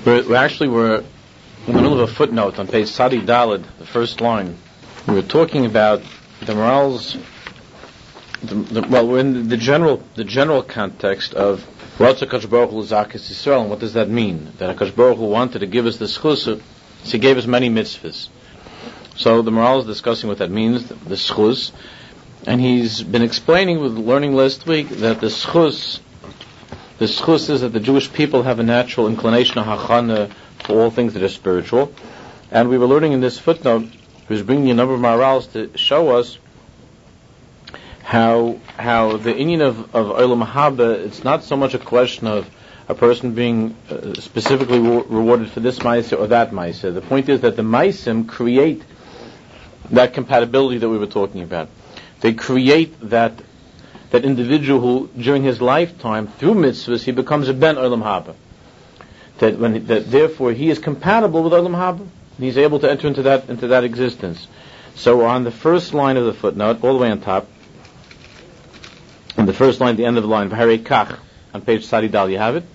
We're in the middle of a footnote on page Sadi Daled, the first line. We were talking about the morals. We're in the general context of what's HaKadosh Baruch Hu Zakas Yisrael, and what does that mean? That HaKadosh Baruch Hu wanted to give us the schus, so He gave us many mitzvahs. So the moral is discussing what that means, the schus, and he's been explaining with learning last week that the schus is that the Jewish people have a natural inclination of hachana for all things that are spiritual. And we were learning in this footnote, he was bringing a number of morals to show us how the inyan of Olam Haba, it's not so much a question of a person being specifically rewarded for this ma'aseh or that ma'aseh. The point is that the ma'asim create that compatibility that we were talking about. They create that individual who, during his lifetime, through mitzvahs, he becomes a ben Olam Haba. That therefore he is compatible with Olam Haba. He's able to enter into that existence. So on the first line of the footnote, all the way on top, on the first line, the end of the line, V'harei kach, on page Sadi Dal, you have it?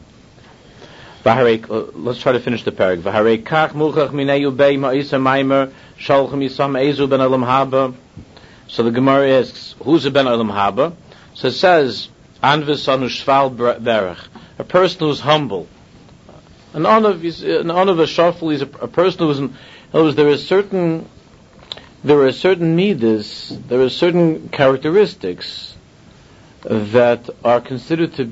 Let's try to finish the parak. V'harei kach muchach minei ubei ma'isa maimer shalchem yisam ezu ben Olam Haba. So the Gemara asks, who's a ben Olam Haba? So it says, Anvisanu shval berach, a person who's humble. An onav a shafel is a person who is. In other words, there are certain midas, there are certain characteristics that are considered to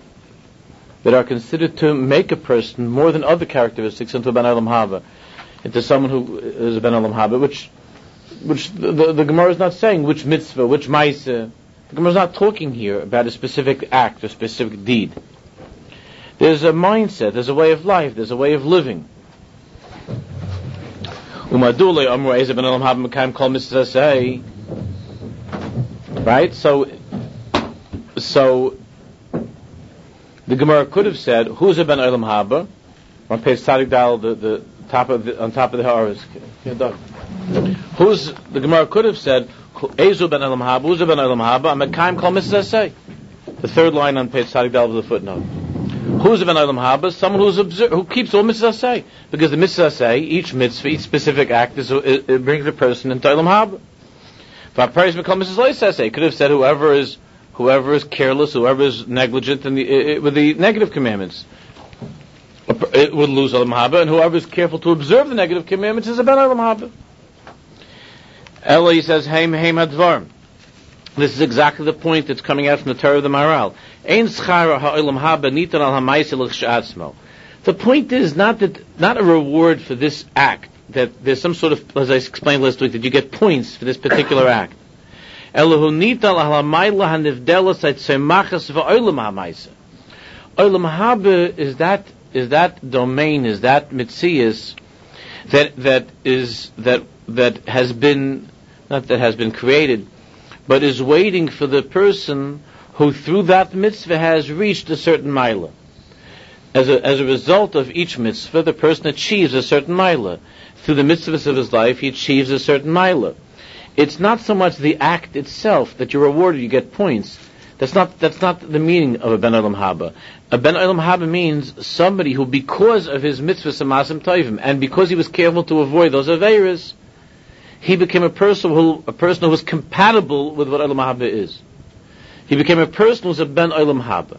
make a person more than other characteristics into a ben Olam Haba, into someone who is a ben Olam Haba, which the Gemara is not saying which mitzvah, which ma'aseh. The Gemara is not talking here about a specific act or specific deed. There's a mindset, there's a way of life, there's a way of living. Right? So the Gemara could have said, who's a ben Olam Haba? On page Tzadik Dal, on top of the Haaretz. The Gemara could have said, Ezu ben Olam Haba, who's a ben Olam Haba? Amekayim kol mitzvah say. The third line on page Tzadik Dal of the footnote. Who's a ben Olam Haba? Someone who keeps all mitzvah say, because the mitzvah say, each mitzvah, each specific act, it brings a person into Olam Haba. It could have said whoever is careless, whoever is negligent with the negative commandments, it would lose Olam Haba, and whoever is careful to observe the negative commandments is a ben Olam Haba. Eli says, Heim Hadvar. This is exactly the point that's coming out from the Torah of the Maharal. The point is not a reward for this act, that there's some sort of, as I explained last week, that you get points for this particular act. Olam Haba is that domain, is that mitzias that has been created, but is waiting for the person who through that mitzvah has reached a certain milah. As a result of each mitzvah, the person achieves a certain milah. Through the mitzvahs of his life, he achieves a certain milah. It's not so much the act itself that you're rewarded, you get points. That's not the meaning of a ben Olam Haba. A ben Olam Haba means somebody who, because of his mitzvahs and masim tovim, and because he was careful to avoid those aveiros, he became a person who was compatible with what Olam Haba is. He became a person who's a ben Olam Haba.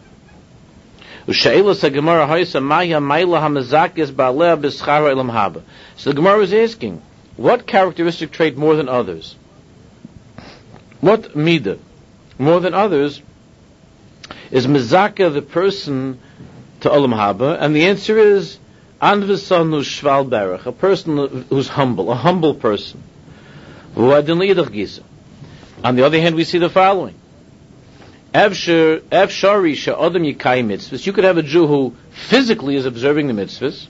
So the Gemara is asking, what characteristic trait more than others? What midah more than others is mezaka the person to Olam Haba? And the answer is anvisanu shval berach, a person who's humble, a humble person. On the other hand, we see the following. You could have a Jew who physically is observing the mitzvahs.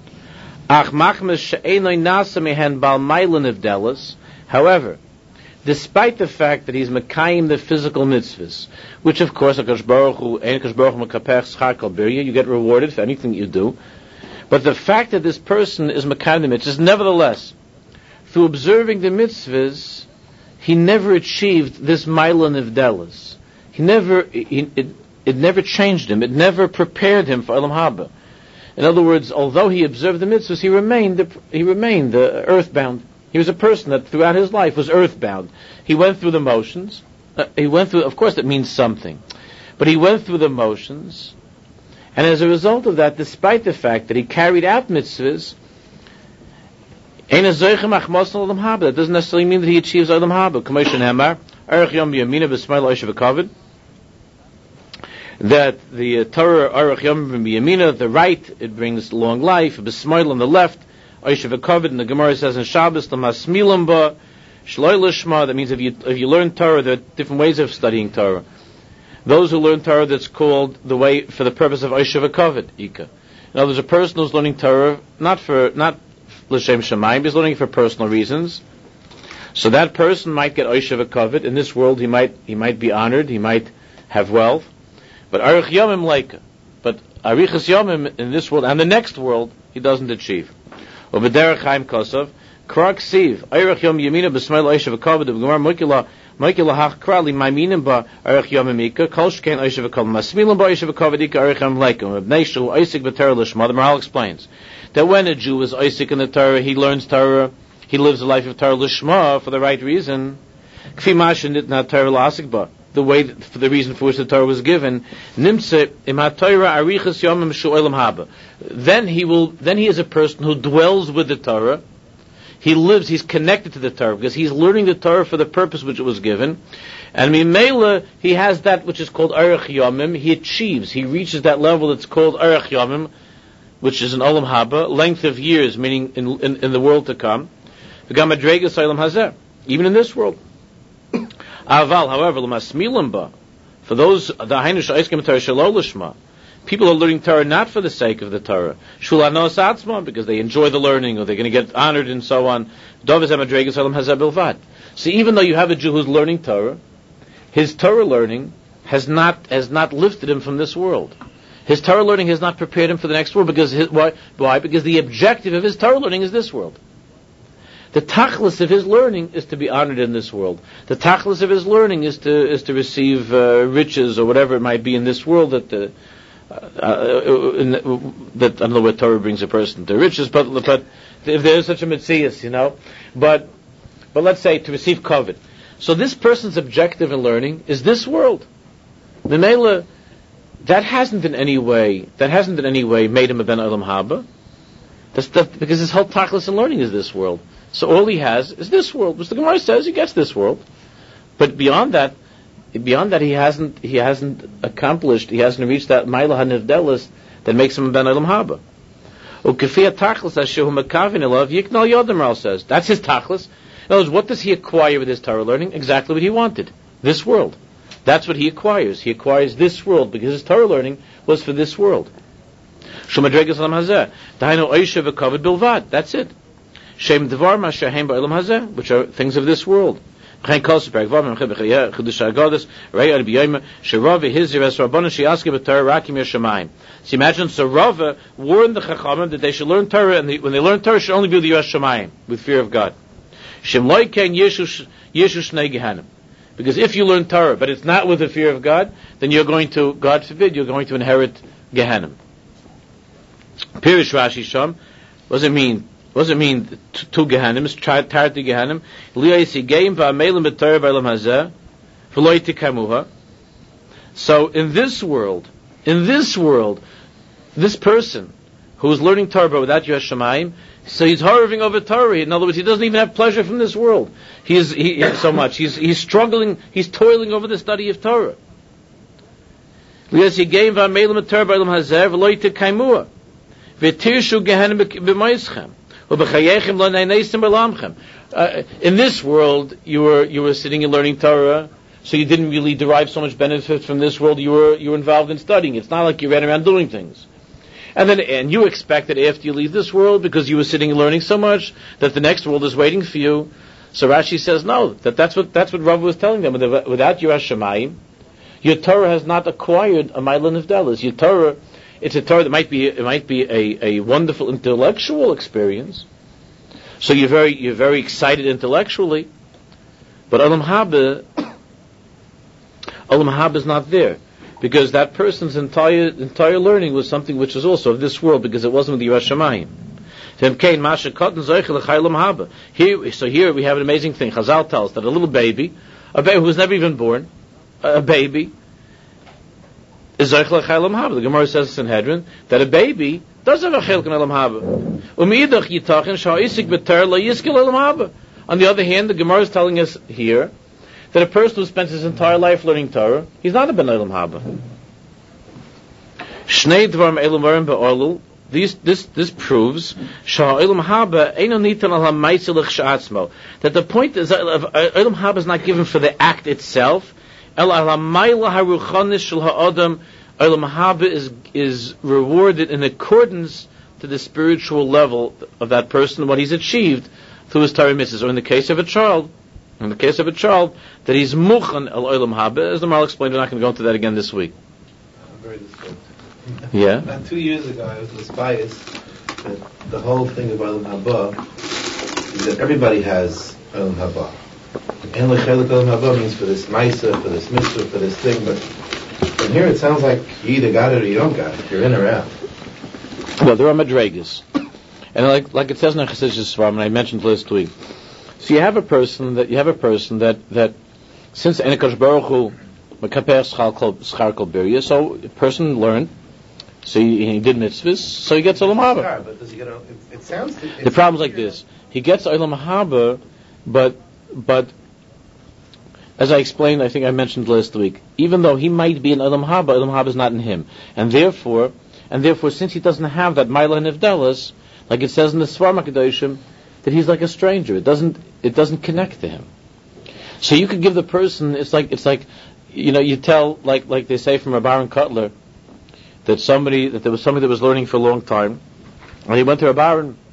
However, despite the fact that he's mekayim the physical mitzvahs, which of course HaKadosh Baruch Hu you get rewarded for anything you do, but the fact that this person is mekayim the mitzvahs, nevertheless, through observing the mitzvahs, he never achieved this ma'ila nivdelas. It never changed him. It never prepared him for Olam Haba. In other words, although he observed the mitzvahs, he remained earthbound. He was a person that throughout his life was earthbound. He went through the motions. Of course it means something. But he went through the motions, and as a result of that, despite the fact that he carried out mitzvahs, that doesn't necessarily mean that he achieves Olam Haba. That the Torah, Arach Yom B'Yamina, the right, it brings long life. B'Smail on the left, Oishav HaKavod, and the Gemara says in Shabbos, L'Masmilam Ba, Shloi Lishma, that means if you learn Torah, there are different ways of studying Torah. Those who learn Torah, that's called the way for the purpose of Oishav HaKavod, Ika. Now there's a person who's learning Torah, not L'Shem Shamayim, he's learning for personal reasons. So that person might get Oishav HaKavod. In this world, he might be honored, he might have wealth. But Arich Yomim Leika. But Arichas Yomim in this world and the next world, he doesn't achieve. Ubederach Chaim Kosov, Krak Siv, Arich Yom Yamina B'Smail Oishav HaKavod, B'Gemar Moikila Hach Krali, Maiminim Ba, Arich Yomim Ika, Kolshkein Oishav HaKavod, Masmilim Ba Oishav HaKavod Ika, Arich Yom Leika, Mebnei Shu, Isaac B'Torah Lishma. The Maharal explains that when a Jew is Isaac in the Torah, he learns Torah, he lives a life of Torah Lishma for the right reason. Kfi Mashin Nitna Torah L'Asik Ba. The way, for the reason for which the Torah was given, Nimtze im HaTorah arichas yomim shu'olam haba. Then he is a person who dwells with the Torah. He's connected to the Torah because he's learning the Torah for the purpose which it was given. And Mimela, he has that which is called arich yomim. He reaches that level that's called arich yomim, which is an olam haba, length of years, meaning in the world to come. V'gam madregas olam hazeh, even in this world. Aval, however, l'masmilim ba, for those the hainu sha'iskim Torah shelo lishma, people are learning Torah not for the sake of the Torah, shulanos atzma, because they enjoy the learning or they're going to get honored and so on. Dovez hamadregas olam hazeh bilvad. So even though you have a Jew who's learning Torah, his Torah learning has not lifted him from this world. His Torah learning has not prepared him for the next world why? Because the objective of his Torah learning is this world. The tachlis of his learning is to be honored in this world. The tachlis of his learning is to receive riches or whatever it might be in this world that I don't know where Torah brings a person to riches, but if there is such a mitzias, but let's say to receive kavod. So this person's objective in learning is this world. The Mela, that hasn't in any way made him a ben olam haba. Because his whole tachlis in learning is this world. So all he has is this world, which the Gemara says he gets this world. But beyond that, he hasn't reached that Maila HaNivdelis that makes him a ben olam haba. Ukefiyat tachlis ashehu makavin elav yiknal yodem, says. That's his tachlis. In other words, what does he acquire with his Torah learning? Exactly what he wanted. This world. That's what he acquires. He acquires this world because his Torah learning was for this world. Shumadregas olam hazeh. Dahainu oishav v'kavod bilvad. That's it. Shem devar ma'shehem ba'olam hazeh, which are things of this world. So imagine Sarava warned the Chachamim that they should learn Torah, and when they learn Torah, it should only be with Yiras Shamayim, with fear of God. Because if you learn Torah, but it's not with the fear of God, then you're going to, God forbid, you're going to inherit Gehenna. Pirish Rashi Sham, what does it mean? What does it mean to Gehenim? It's tired to Gehenim. So in this world, this person who is learning Torah without Yiras Shamayim, so he's hovering over Torah. In other words, he doesn't even have pleasure from this world. He's struggling, he's toiling over the study of Torah. In this world, you were sitting and learning Torah, so you didn't really derive so much benefit from this world. You were involved in studying. It's not like you ran around doing things. And you expect that after you leave this world, because you were sitting and learning so much, that the next world is waiting for you. So Rashi says no. That's what Rav was telling them. Without Yiras Shamayim, your Torah has not acquired a Ma'ila Nivdelis. Your Torah, it's a Torah that might be a wonderful intellectual experience. So you're very excited intellectually, but Olam Haba is not there. because that person's entire learning was something which is also of this world, because it wasn't with the Yiras Shamayim. Here we have an amazing thing. Chazal tells that a baby who was never even born, a baby, is Zeichel L'chaylam Haba. The Gemara says in Sanhedrin that a baby does have a Chilk in Elam Haba. On the other hand, the Gemara is telling us here that a person who spends his entire life learning Torah, he's not a Ben Elam Haba. Shnei Dvarim Elam Varim Be'olul. This proves that the point is that Elam Haba is not given for the act itself. Elam Haba is rewarded in accordance to the spiritual level of that person, what he's achieved through his Torah mitzvahs. Or in the case of a child, that he's muchan el Elam Haba, as the Maral explained. We're not going to go into that again this week. Yeah. About 2 years ago, I was biased that the whole thing of Elam Haba is that everybody has Elam Haba. And L'chelik Elam Haba means for this Maisa, for this mitzvah, for this thing, but from here it sounds like you either got it or you don't got it. You're in or out. Well, there are madregas, and like it says in Chassidus Svarim, and I mentioned last week. So you have a person that since Enekash Baruch Hu Mekaper Schar Kol Birya, so a person learned. So he did mitzvahs, so he gets Olam Haba. But does he get it sounds... The problem's like this. He gets Olam Haba, but as I explained, I think I mentioned last week, even though he might be in Olam Haba is not in him. And therefore, since he doesn't have that Maila Nivdelas, like it says in the Svarim HaKadoshim, that he's like a stranger. It doesn't connect to him. So you could give the person, it's like, you tell, like they say from Rabbi Aaron Kotler, that there was somebody that was learning for a long time, and he went to Rabbi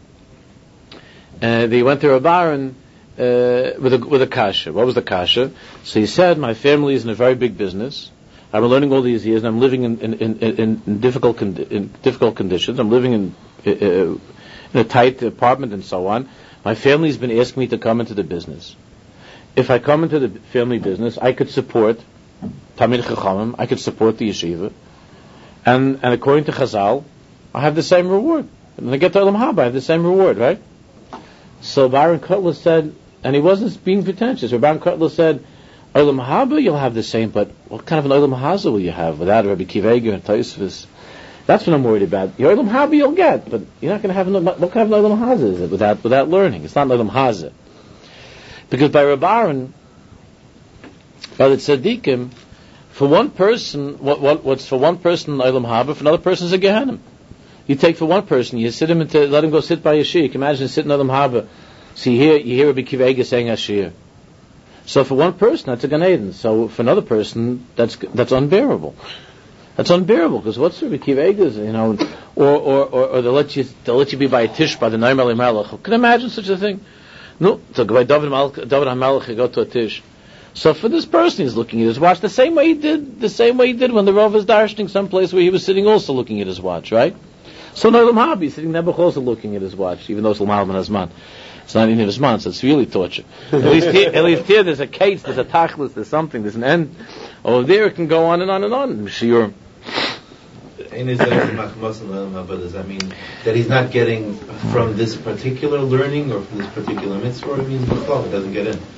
Aaron, with a kasha. What was the kasha? So he said, my family is in a very big business. I've been learning all these years, and I'm living in difficult conditions. I'm living in a tight apartment and so on. My family's been asking me to come into the business. If I come into the family business, I could support Talmid Chachamim, I could support the yeshiva, and according to Chazal, I have the same reward. When I get to Olam Haba, I have the same reward, right? So Baron Kotler said, and he wasn't being pretentious, Baron Kotler said, Olam Haba you'll have the same, but what kind of an Olam Haza will you have without Rabbi Akiva Eiger and Tosfos? That's what I'm worried about. Your Olam Haba you'll get, but you're not going to have what kind of an Olam Haza is it without learning? It's not an Olam Haza. Because by Rabbi Aaron, by the tzaddikim, for one person, what's for one person Olam Haba, for another person is a Gehenna. You take for one person, you sit him let him go sit by Yeshir. You can imagine sitting Olam Haba. So you hear Rabbi Akiva Eiger saying Ashir. So for one person, that's a Gan Eden. So for another person, that's unbearable. That's unbearable, because what's Rabbi Akiva Eiger's, or they'll let you be by a tish by the Naim Ali Malach. Can you imagine such a thing? No, so by David HaMelech, you go to a tish. So for this person, he's looking at his watch the same way he did when the Rav was darshaning someplace where he was sitting also looking at his watch, right? So no Olam Haba, he's sitting there also looking at his watch, even though it's L'mal Ben Hazman. It's not in his man, so it's really torture. At least here there's a case, there's a tachlis, there's something, there's an end. Over there it can go on and on and on. Sure. Does that mean that he's not getting from this particular learning or from this particular mitzvah, or it means it doesn't get in?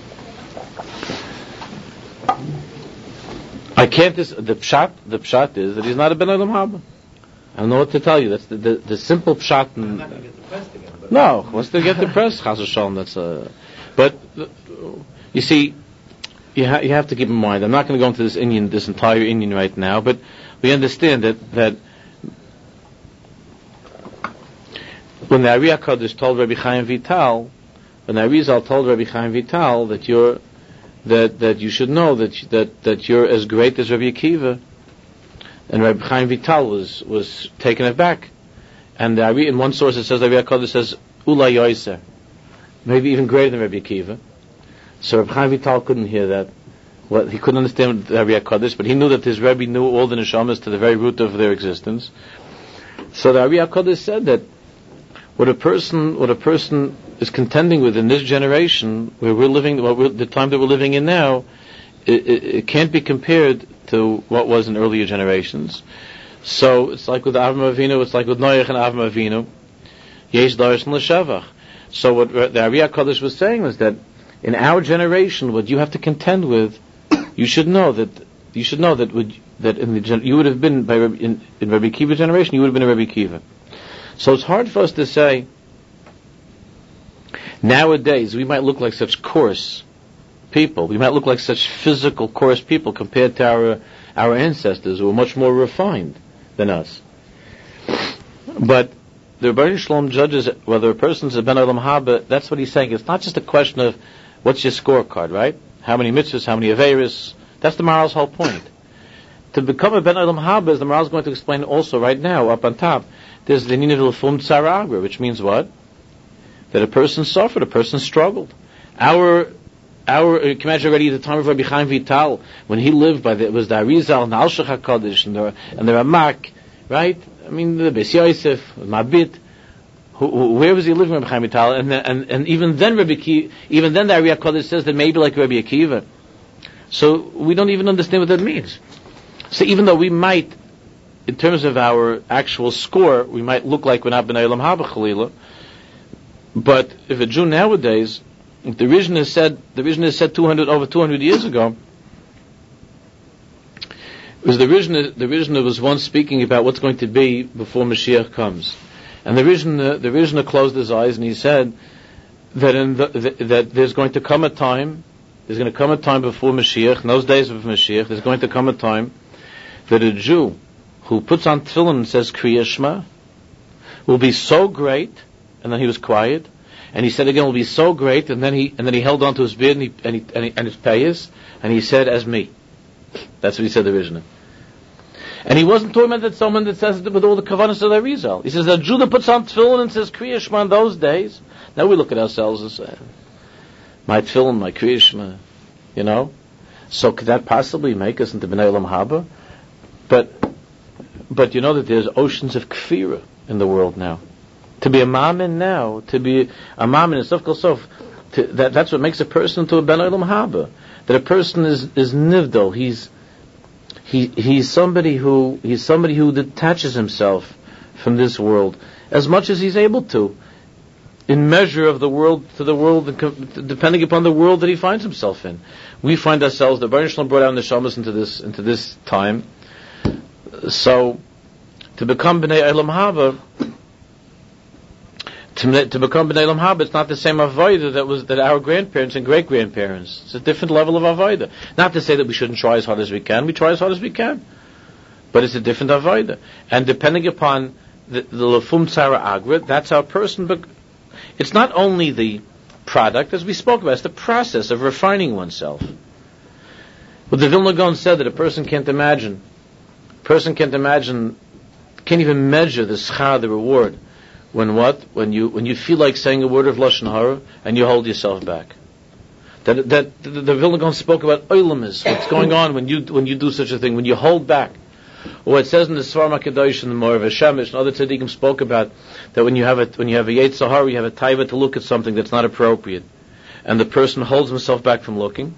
The pshat is that he's not a Ben Olam Haba. I don't know what to tell you. That's the simple pshat. I'm not going to get depressed again. No, once they get depressed, Chas v'shalom, that's but you see, you have to keep in mind. I'm not going to go into this entire Indian right now, but we understand that when the Ari HaKadosh told Rabbi Chaim Vital, when the Arizal told Rabbi Chaim Vital that you should know that you're as great as Rabbi Akiva, and Rabbi Chaim Vital was taken aback. And in one source it says Rabbi HaKadosh says Ula Yoiser, maybe even greater than Rabbi Akiva. So Rabbi Chaim Vital couldn't hear that. Well, he couldn't understand Rabbi HaKadosh, but he knew that his Rebbe knew all the neshamas to the very root of their existence. So the Rabbi HaKadosh said that what a person is contending with in this generation, where we're living, the time that we're living in now, it can't be compared to what was in earlier generations. So it's like with Avram Avinu, it's like with Noach and Avram Avinu. Yesh Darish and L'Shavach. So what the Ari HaKadosh was saying was that in our generation, what you have to contend with, you should know that you would have been in Rabbi Kiva's generation, you would have been a Rabbi Kiva. So it's hard for us to say. Nowadays, we might look like such coarse people. We might look like such physical, coarse people compared to our ancestors who were much more refined than us. But the Rebbeinu Shalom judges whether a person's a Ben Olam Haba. That's what he's saying. It's not just a question of what's your scorecard, right? How many mitzvahs, how many averis. That's the Maharal's whole point. To become a Ben Olam Haba, as the Maharal's going to explain also right now, up on top, there's the Nina Vilfum Tzara Agra, which means what? That a person suffered, a person struggled. You can imagine already at the time of Rabbi Chaim Vital, when he lived it was the Arizal and the Al Shech HaKadosh and the Ramak, right? I mean, the Beis Yosef, Mabit. Where was he living, Rabbi Chaim Vital? And even then, the Ari HaKadosh says that maybe like Rabbi Akiva. So we don't even understand what that means. So even though we might, in terms of our actual score, we might look like we're not B'nai Olam Haba Chalila, but if a Jew nowadays, if the Rishon is said over 200 years ago, it was the Rishon was once speaking about what's going to be before Mashiach comes, and the Rishon closed his eyes and he said that that there's going to come a time before Mashiach, in those days of Mashiach, there's going to come a time that a Jew who puts on tefillin and says Kriya Shema will be so great. And then he was quiet, and he said again, "Will be so great." And then he held on to his beard and his payas, and he said, "As me." That's what he said the Rishon. And he wasn't talking about that someone that says it with all the kavanas of the Rizal. He says that Jew that puts on tefillin and says Kriya Shema in those days. Now we look at ourselves and say, "My tefillin, my Kriya Shema," you know. So could that possibly make us into B'nai Olam Haba? But you know that there's oceans of kfira in the world now. To be a mamin now, to be a mamin and sof kol sof, that's what makes a person to a Ben Olam Haba. That a person is nivdol. He's somebody who detaches himself from this world as much as he's able to, in measure of the world to the world, depending upon the world that he finds himself in. We find ourselves. The Baruch Shalom brought our neshamas into this time. So to become Bnei Olam Haba. To become B'nai Olam Haba, it's not the same avodah that our grandparents and great grandparents. It's a different level of avodah. Not to say that we shouldn't try as hard as we can. We try as hard as we can, but it's a different avodah. And depending upon the Lefum Tzara Agra, that's our person. But it's not only the product, as we spoke about. It's the process of refining oneself. But the Vilna Gaon said that a person can't even measure the schar, the reward. When you feel like saying a word of Lashon Hara and you hold yourself back. The Vilna Gaon spoke about oilamis, what's going on when you do such a thing, when you hold back. Or it says in the Svar HaKadosh and the Morav HaShemesh and other tzaddikim spoke about that when you have a Yetzer Hara, you have a taiva to look at something that's not appropriate, and the person holds himself back from looking.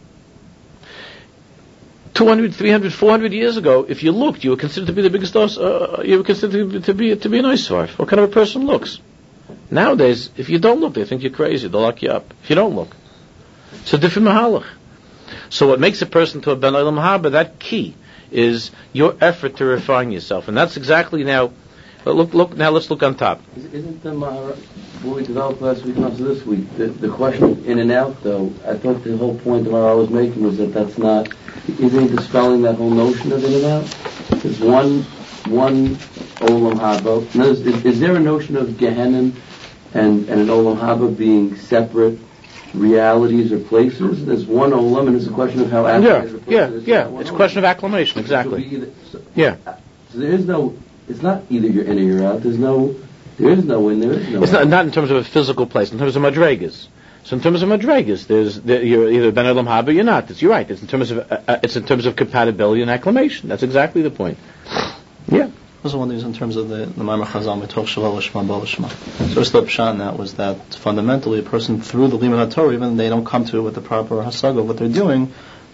200, 300, 400 years ago, if you looked, you were considered to be the biggest you were considered to be an oisvarf. What kind of a person looks? Nowadays, if you don't look, they think you're crazy. They'll lock you up. If you don't look. It's a different mahalach. So what makes a person to a Ben Olam Haba, that key, is your effort to refine yourself. And that's exactly now, now let's look on top. Isn't the Mahara, what we developed last week and also this week, the question in and out though, I thought the whole point that I was making was that's not, isn't he dispelling that whole notion of in and out? There's one Olam Haba. Is there a notion of Gehenna and an Olam Haba being separate realities or places? There's one Olam, and it's a question of how acclimated It's a question of acclimation, exactly. So there is no, it's not either you're in or you're out. There is no in, there is no It's not in terms of a physical place, in terms of madregas. So in terms of madregas, you're either Ben Olam Haba or you're not. You're right. It's in terms of compatibility and acclimation. That's exactly the point. Yeah. Also one of these in terms of the Maimar Chazal Mitoch Shalal Lishma Bal Lishma. So the pshat in that was that fundamentally a person through the Limud HaTorah, even they don't come to it with the proper hasag of what they're doing,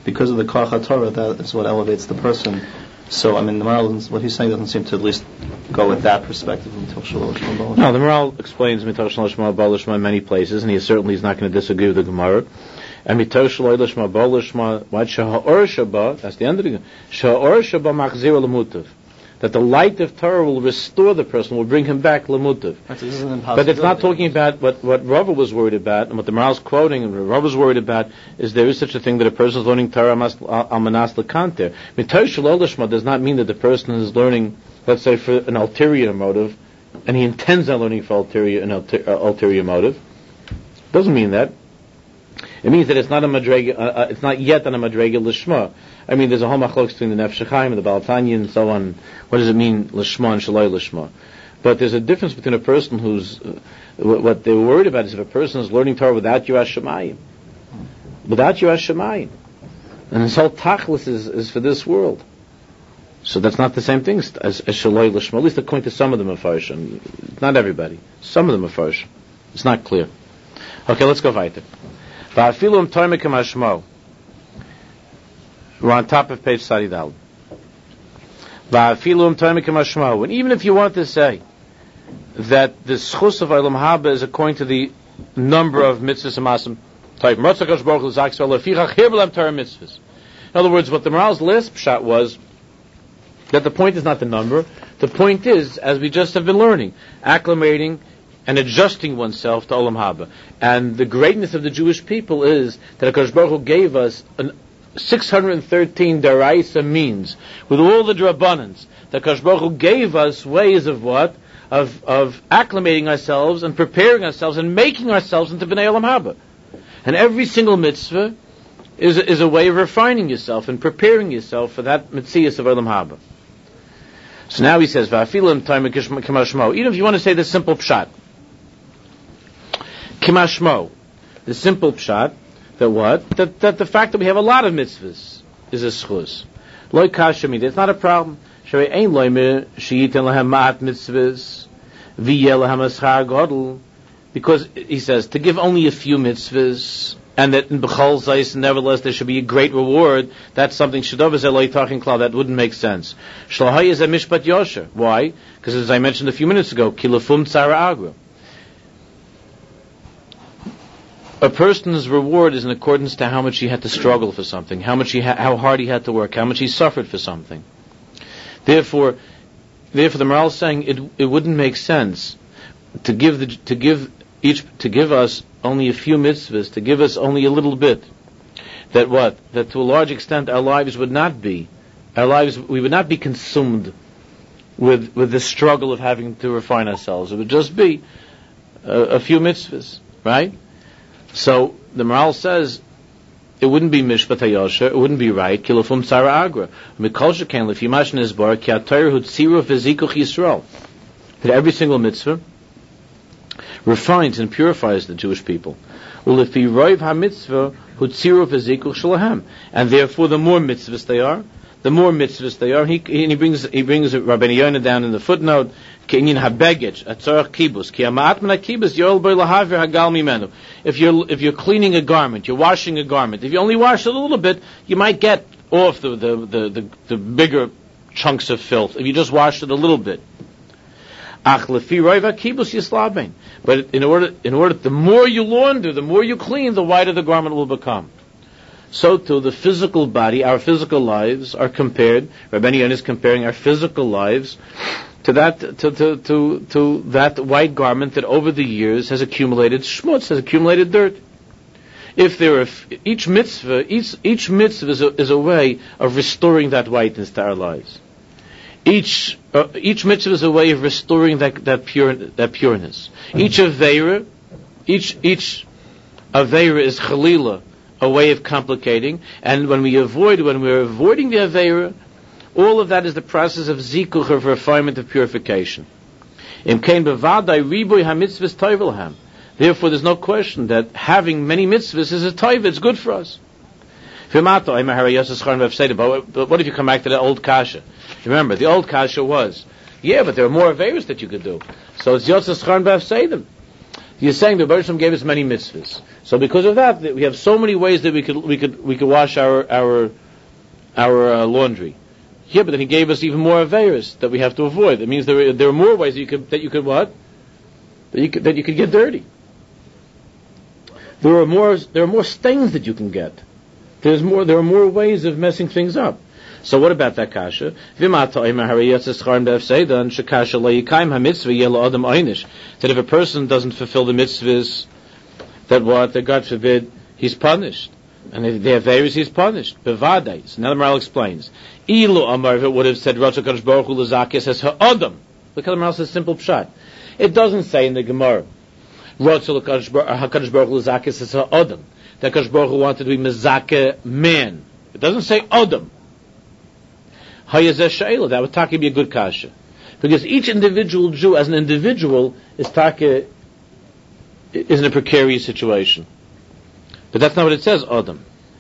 because of the Koach HaTorah, that is what elevates the person. So, I mean, the Maharal, what he's saying doesn't seem to at least go with that perspective until Shalosh Ma'al. No, the Maharal explains Mitoch Shalosh Ma'al in many places, and he certainly is not going to disagree with the Gemara. And Mitoch Shalosh Ma'al, what Sha'or Shaba, that's the end of the Gemara, Sha'or Shaba Machzir L'mutav. That the light of Torah will restore the person, will bring him back L'mutav. But it's not talking about what Rava was worried about, and what the Maharal's quoting, and what Rava was worried about, is there is such a thing that a person is learning Torah al-manas l'kanter. Mitoch Shalosh Ma'al does not mean that the person is learning, let's say, for an ulterior motive, and he intends on learning for ulterior motive. Doesn't mean that. It means that it's not a madrega, it's not yet on a madrega l'shma. I mean, there's a whole machlokes between the Nefesh HaChaim and the Baal Tanya and so on. What does it mean l'shma and shaloi l'shma? But there's a difference between a person who's what they're worried about is if a person is learning Torah without Yiras Shamayim, and his whole tachlis is for this world. So that's not the same thing as shaloi l'shma. At least according to some of the Mefarshim, not everybody. Some of the Mefarshim. It's not clear. Okay, let's go weiter. Va'afilu Torah k'mashmo. We're on top of page Sadi Dal. Va'afilu Torah k'mashmo. And even if you want to say that the schus of Olam Haba is according to the number of mitzvahs and masim type. In other words, what the Maharal's last pshat was that the point is not the number. The point is, as we just have been learning, acclimating and adjusting oneself to Olam Haba. And the greatness of the Jewish people is that HaKadosh Baruch Hu gave us 613 daraisa means, with all the drabbanans. That HaKadosh Baruch Hu gave us ways of what? Of acclimating ourselves and preparing ourselves and making ourselves into Bnei Olam Haba. And every single mitzvah is a way of refining yourself and preparing yourself for that mitzias of Olam Haba. So now he says, Va'afilim Taimah Kimashmo. Even if you want to say the simple pshat, Kimashmo, the simple pshat, that what? That the fact that we have a lot of mitzvahs is a schus. Loi kashami, it's not a problem. Sharei ein loimer sheyiten lahem ma'at mitzvahs v'yeh lahem aschar godel. Because he says to give only a few mitzvahs and that in b'chol zayis nevertheless there should be a great reward. That's something shadov is eloi tachin klal. That wouldn't make sense. Shlahai is a mishpat yosher. Why? Because as I mentioned a few minutes ago, kilafum tzara agra. A person's reward is in accordance to how much he had to struggle for something, how hard he had to work, how much he suffered for something. Therefore, the Maharal is saying it wouldn't make sense to give us only a few mitzvahs, to give us only a little bit. That to a large extent we would not be consumed with the struggle of having to refine ourselves. It would just be a few mitzvahs, right? So the Maharal says it wouldn't be mishpat hayosher, it wouldn't be right. Kilofum tzara agra. Mikol sheken lefimash nizbar ki atayr hu tziru v'zikuch Yisrael. That every single mitzvah refines and purifies the Jewish people. Ulefi roiv ha-mitzvah hu tziru v'zikuch shalahem. And therefore, the more mitzvahs they are. He brings Rabbeinu Yonah down in the footnote. If you're cleaning a garment, you're washing a garment. If you only wash it a little bit, you might get off the bigger chunks of filth. If you just wash it a little bit. But in order, the more you launder, the more you clean, the whiter the garment will become. So too, the physical body, our physical lives are compared. Rabbeinu Yonah is comparing our physical lives to that white garment that over the years has accumulated schmutz, has accumulated dirt. If there are each mitzvah is a way of restoring that whiteness to our lives. Each mitzvah is a way of restoring that pureness. Each aveira is chalila, a way of complicating, and when we're avoiding the aveira, all of that is the process of zikuch, of refinement, of purification. Therefore, there's no question that having many mitzvahs is a taiva, it's good for us. But what if you come back to the old kasha? Remember, the old kasha was, but there are more aveiros that you could do. So it's yotzes chorn b'afseidim. You're saying the Baruch Hashem gave us many mitzvahs. So because of that, we have so many ways that we could wash our laundry. Yeah, but then He gave us even more aveiros that we have to avoid. It means there are more ways that you could what? That you could get dirty. There are more stains that you can get. There are more ways of messing things up. So what about that kasha? That if a person doesn't fulfill the mitzvahs, that God forbid, he's punished. And if they have aveiros, he's punished. Bevadai. So now the Maharal explains. Ilu Amar, if it would have said, Ratzah Kadosh Baruch Hu L'Zakis, says ha'adam. Look how the Maharal says simple pshat. It doesn't say in the Gemara, Ratzah HaKadosh Baruch Hu L'Zakis, says ha'adam. That Kadosh Baruch Hu wanted to be mezakeh man. It doesn't say adam. Hayazeh Sha'ila, that would taki be a good kasha. Because each individual Jew, as an individual, is in a precarious situation. But that's not what it says, adam.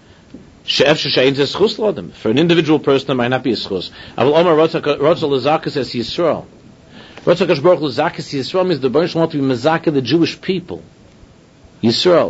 For an individual person, it might not be a schus. Aval Omar Ratzah L'Zakis as Yisrael. Ratzah Kadosh Baruch Hu L'Zakis Yisrael means the Baruch Hu wants to be mezakeh the Jewish people. Yisrael.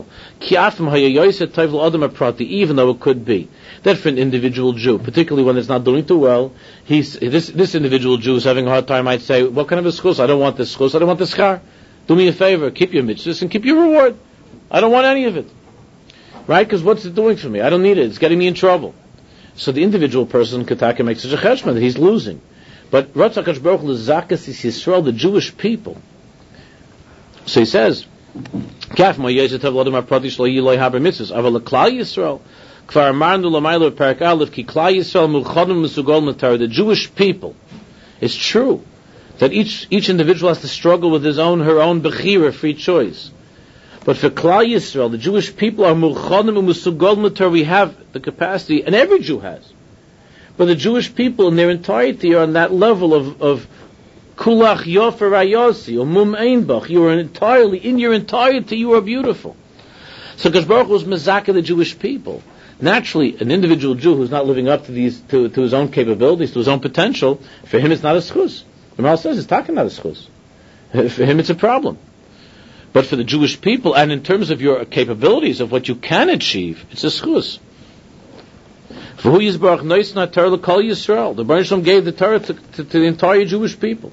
Even though it could be that for an individual Jew, particularly when it's not doing too well, this individual Jew is having a hard time, might say, what kind of a schus? I don't want this schus, I don't want this schar. Do me a favor, keep your mitzvahs and keep your reward. I don't want any of it. Right? Because what's it doing for me? I don't need it. It's getting me in trouble. So the individual person, Ketaka, makes such a cheshbon that he's losing. But Ratzah Kadosh Baruch Hu L'Zakas is Yisrael, the Jewish people. So he says, Kaf ma yezet avladim aprati shlo yiloi haber mitzvahs aval l'klal Yisrael kvar amarnu l'maylo perak aleph ki klal Yisrael muchadim mesugol matar. The Jewish people, it's true that each individual has to struggle with her own bechira, free choice. But for klal Yisrael, the Jewish people are muchadim mesugol matar. We have the capacity, and every Jew has. But the Jewish people in their entirety are on that level of Kulach yofer rayosi, or mum einbach. You are entirely, in your entirety, you are beautiful. So Kadosh Baruch Hu was mezakeh the Jewish people. Naturally, an individual Jew who's not living up to his own capabilities, to his own potential, for him it's not a schus. The Maharal says it's talking not a schus. For him it's a problem. But for the Jewish people, and in terms of your capabilities, of what you can achieve, it's a schus. For who Yisbarach Noisna Torah l'Kol Yisrael. The Baruch Hashem gave the Torah to the entire Jewish people.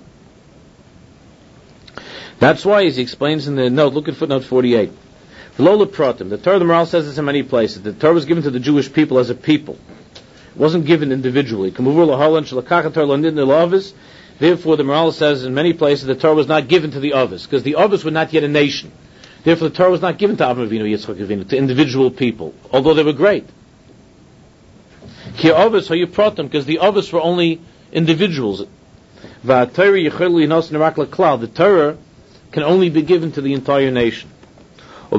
That's why, as he explains in the note, look at footnote 48. V'lo lepratim. The Torah, the Maharal says this in many places. The Torah was given to the Jewish people as a people. It wasn't given individually. Therefore, the Maharal says in many places the Torah was not given to the Avos, because the Avos were not yet a nation. Therefore, the Torah was not given to Avraham Avinu, Yitzchak Avinu, to individual people, although they were great. Because the Avos were only individuals. The Torah can only be given to the entire nation. The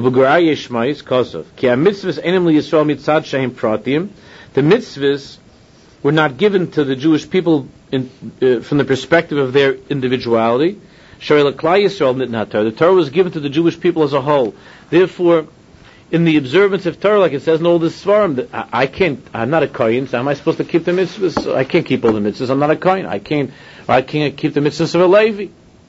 mitzvahs were not given to the Jewish people from the perspective of their individuality. The Torah was given to the Jewish people as a whole. Therefore, in the observance of Torah, like it says in all the Svarim, I'm not a Kohen, so how am I supposed to keep the mitzvahs? I can't keep all the mitzvahs, I'm not a Kohen. I can't keep the mitzvahs of a Levi.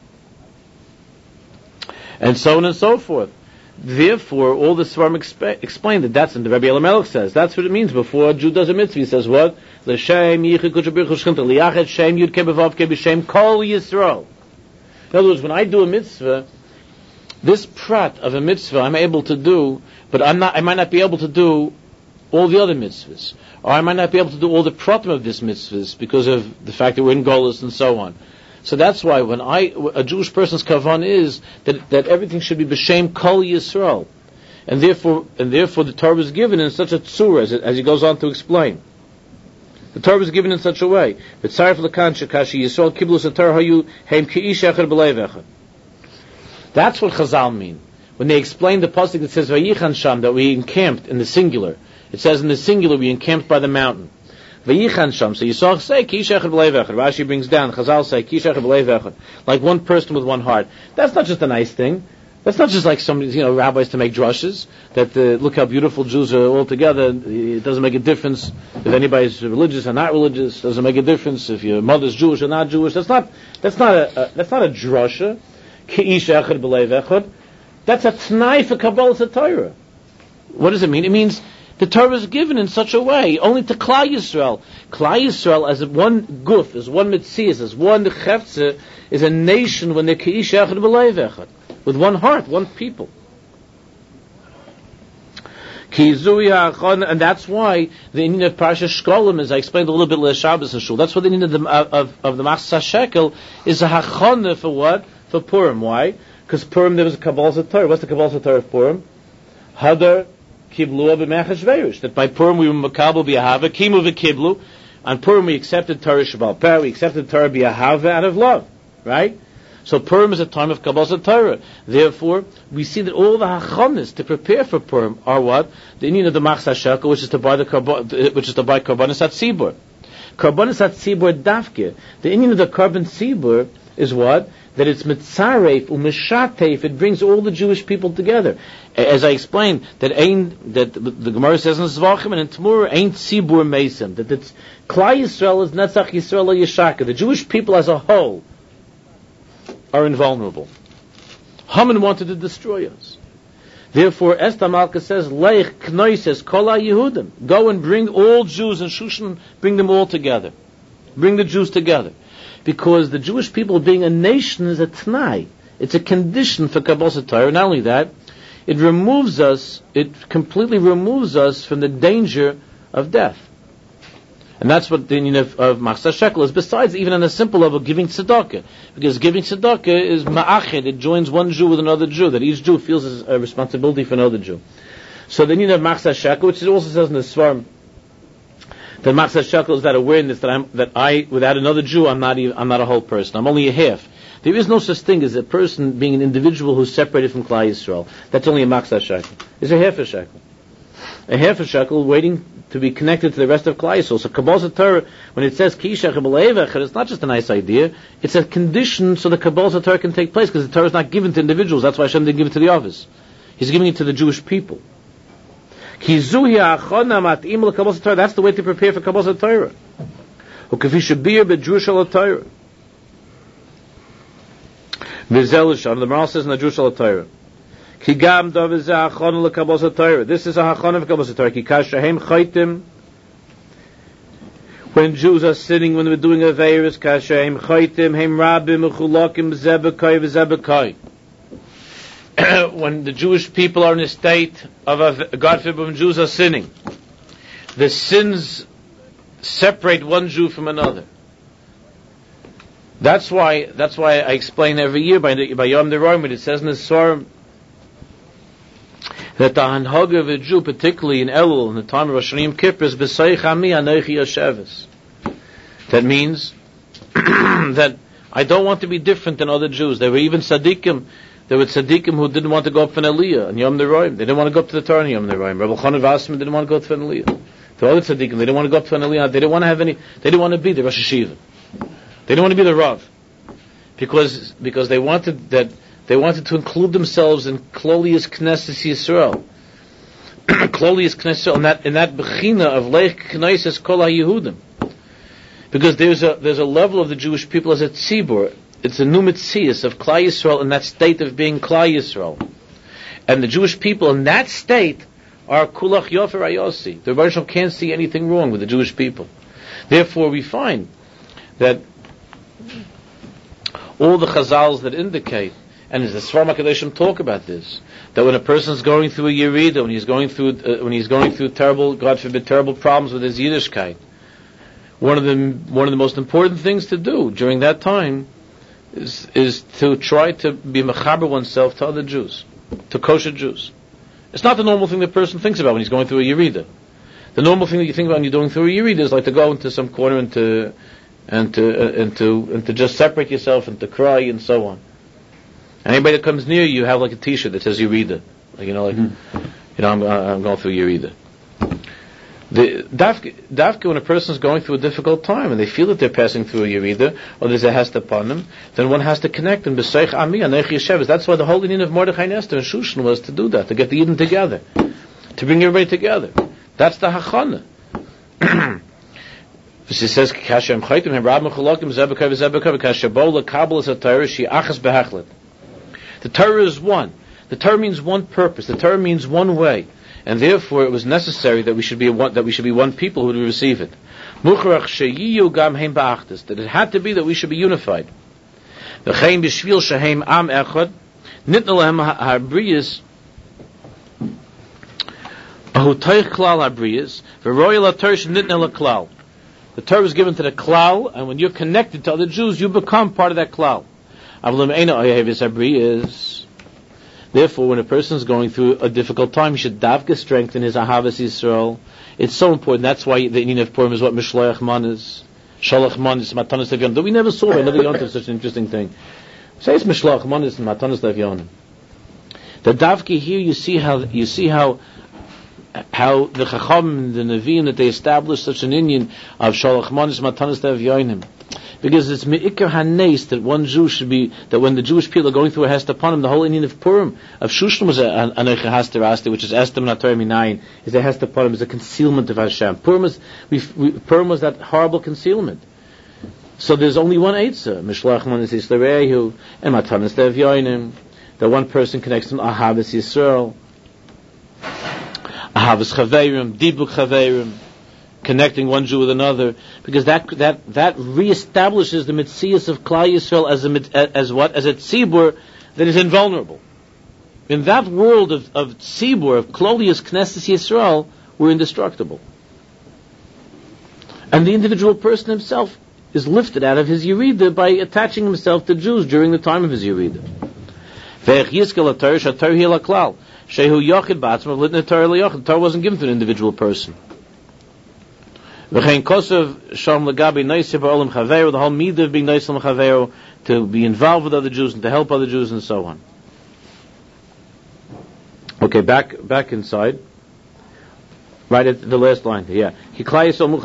And so on and so forth. Therefore, all the Svarim explain that that's, and the Rabbi Elimelech says, that's what it means before a Jew does a mitzvah. He says what? L'shem yichud kudsha b'ruch shchinta liyachet shem yud ke b'vav ke b'shem kol Yisrael. In other words, when I do a mitzvah, this prat of a mitzvah I'm able to do, but I might not be able to do all the other mitzvahs. Or I might not be able to do all the pratim of this mitzvahs because of the fact that we're in Golus and so on. So that's why when a Jewish person's kavan is that everything should be b'shem kol Yisrael. And therefore the Torah was given in such a tzura, as he goes on to explain. The Torah was given in such a way. That's what Chazal mean. When they explain the pasuk that says Vayichan Sham, that we encamped in the singular. It says in the singular we encamped by the mountain. Vayichan Sham. So Yisrael say Ki Shechad B'lei Vechad. Rashi brings down, Chazal say Ki Shechad B'lei Vechad. Like one person with one heart. That's not just a nice thing. That's not just like somebody, rabbis to make drushes, that look how beautiful Jews are all together. It doesn't make a difference if anybody's religious or not religious. It doesn't make a difference if your mother's Jewish or not Jewish. That's not a drusha. Ki Shechad B'lei Vechad. That's a t'nai for Kabbalas HaTorah. What does it mean? It means the Torah is given in such a way, only to Klal Yisrael. Klal Yisrael, as one guf, as one mitzias, as one chefze, is a nation when they're k'ish echad b'leiv echad, with one heart, one people. And that's why the Indian of Parashat Shkolim, as I explained a little bit last Shabbos in Shul, that's what the Indian of the Machzah Shekel is a hachana for what? For Purim. Why? Because Purim there was a Kabbalas HaTorah. What's the Kabbalas HaTorah of Purim? Hadar Kiblua b'Mechash Veirush. That by Purim we were Makabel b'Yahava, Kimu v'Kiblu. On Purim we accepted Torah Shabbat Peh, we accepted Torah b'Yahava out of love. Right? So Purim is a time of Kabbalas HaTorah. Therefore, we see that all the hachanas to prepare for Purim are what? The Indian of the Machzah Shekel, which is to buy Karbanis HaTzibur. Karbanis HaTzibur Dafke. The Indian of the Karban Tzibur is what? That it's mitzaref u'mishatef. It brings all the Jewish people together. As I explained, that the Gemara says in Zvachim and in Tmur ain't tzibur mesim. That it's Klal Yisrael is Netzach Yisrael Yeshaka. The Jewish people as a whole are invulnerable. Haman wanted to destroy us. Therefore, Esther Malka says, Leich Knoises Kol HaYehudim. Go and bring all Jews in Shushan, bring them all together. Bring the Jews together. Because the Jewish people being a nation is a t'nai. It's a condition for Kabbalas HaTorah. Not only that, it completely removes us from the danger of death. And that's what the union of Machzah Shekel is, besides even on a simple level giving tzedakah. Because giving tzedakah is ma'ached, it joins one Jew with another Jew, that each Jew feels a responsibility for another Jew. So the union of Machzah Shekel, which it also says in the Svarim, that Machzah Shekel is that awareness that I without another Jew, I'm not a whole person. I'm only a half. There is no such thing as a person being an individual who's separated from Klal Yisrael. That's only a Machzah Shekel. It's a half a shekel. A half a shekel waiting to be connected to the rest of Klal Yisrael. So Kabbalas HaTorah, when it says Kishach B'Leiv Echad, it's not just a nice idea. It's a condition so the Kabbalas HaTorah can take place, because the Torah is not given to individuals. That's why Hashem didn't give it to the office. He's giving it to the Jewish people. That's the way to prepare for Kabbalas HaTorah. The Maral says in the Jewish HaTorah, this is a hachana for Kabbalas HaTorah. When Jews are sitting, when we're doing Aveiros, kashem chaytim heim rabim mechulakim zebekai v'zebekai. When the Jewish people are in a state of, God forbid, when Jews are sinning, the sins separate one Jew from another. That's why I explain every year by Yom Deroim, when it says in the Svarim that the hanhaga of a Jew, particularly in Elul, in the time of Rosh Hashanah Yom Kippur, is b'seich ami anochi yosheves. That means that I don't want to be different than other Jews. There were even tzaddikim. There were tzaddikim who didn't want to go up for an Aliyah on Yom Deroim. They didn't want to go up to the Torah on Yom Deroim. Rabbi Chanan Vassman didn't want to go up for an Aliyah. The other tzaddikim, they didn't want to go up for an Aliyah. They didn't want to have any. They didn't want to be the Rosh Hashiva. They didn't want to be the Rav, because they wanted to include themselves in Klolius Knesset Yisrael. Klolius Knesset Yisrael, in that bechina of Leich Knesset Kol HaYehudim. Because there's a level of the Jewish people as a tzibur. It's a new mitzias of Klal Yisrael in that state of being Klal Yisrael. And the Jewish people in that state are kulach yofer ayosi. The Rebbe Shalom can't see anything wrong with the Jewish people. Therefore we find that all the chazals that indicate, and the Sfarim HaKadoshim talk about this, that when a person is going through a yerida, when he's going through terrible, God forbid, terrible problems with his Yiddishkeit, one of the most important things to do during that time is to try to be mechaber oneself to other Jews, to kosher Jews. It's not the normal thing the person thinks about when he's going through a yerida. The normal thing that you think about when you're going through a yerida is like to go into some corner and to just separate yourself and to cry and so on. And anybody that comes near you have like a T-shirt that says Yerida, I'm going through Yerida. The dafka when a person is going through a difficult time and they feel that they're passing through a Yerida or there's a hest upon them, then one has to connect them. B'seich ami anechi yesheves. That's why the whole union of Mordechai and Esther and Shushan was to do that, to get the Yidden together, to bring everybody together. That's the hachana. She says, "Kashem chaytim hem rab mechulakim zebekai v'zebekai v'kashem bo lekabel es haTorah she'achas behechlet." The Torah is one. The Torah means one purpose. The Torah means one way, and therefore it was necessary that we should be one people who would receive it. That it had to be that we should be unified. The Torah is given to the klal, and when you're connected to other Jews, you become part of that klal. Therefore, when a person is going through a difficult time, he should davka strengthen his ahavas Yisrael. It's so important. That's why the Inyan of Purim is what Mishloach Man is. Shalach Man is Matanas Lev Yonim. We never saw it. Never gone to such an interesting thing. Say it's Mishloach Man is Matanas Lev Yonim. The davka here, you see how the Chacham, the Nevi'im, that they established such an Inyan of Shalach Man is Matanas Lev Yonim. Because it's me'ikar hanes that one Jew should be, that when the Jewish people are going through a Hester upon him, the whole Inyan of Purim, of Shushan was an Anoicha Hester Asti, which is Esther Minator Minayin, is a Hester upon him, is a concealment of Hashem. Purim was that horrible concealment. So there's only one Eitzah, Mishlach Manis Yisraehu, and Matanas Lev Yonim, that one person connects to Ahavas Yisrael, Ahavas Chaveirim, Dibuk Chaveirim, connecting one Jew with another, because that reestablishes the mitzias of Klal Yisrael as a tzibur that is invulnerable. In that world of tzibur, of Klolius Knesset Yisrael, we're indestructible. And the individual person himself is lifted out of his Yerida by attaching himself to Jews during the time of his Yerida. The Torah wasn't given to an individual person. The whole midah of being nice l'chaveru, to be involved with other Jews and to help other Jews and so on. Okay, back inside. Right at the last line. Yeah. Therefore, Ratzakash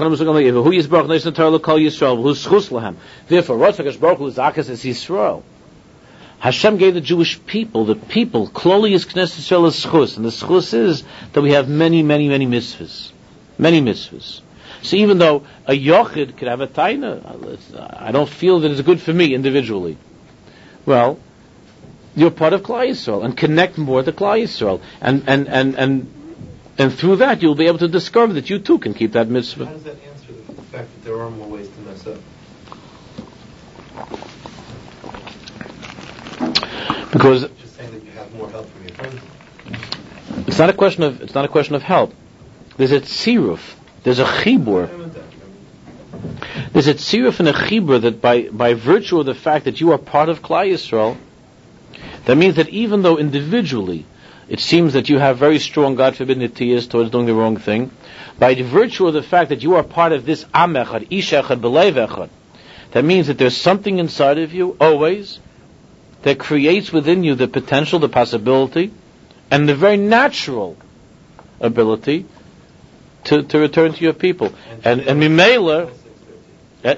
Baruch Hu Zakas is Yisrael. Hashem gave the Jewish people, Kloli is Knesset Yisrael is schus, and the schus is that we have many mitzvahs. Many mitzvahs. So even though a yochid could have a taina, I don't feel that it's good for me individually. Well, you're part of Klal Yisrael and connect more to Klal Yisrael, and through that you'll be able to discover that you too can keep that mitzvah. How does that answer the fact that there are more ways to mess up? Because just saying that you have more help from your friends. It's not a question of help. There's a tziruf. There's a chibur. There's a tziruf and a chibur that by virtue of the fact that you are part of Klal Yisrael, that means that even though individually it seems that you have very strong, God forbid, nitiyas towards doing the wrong thing, by virtue of the fact that you are part of this am echad, ish echad, belev echad, that means that there's something inside of you always that creates within you the potential, the possibility, and the very natural ability to return to your people, and mimela, to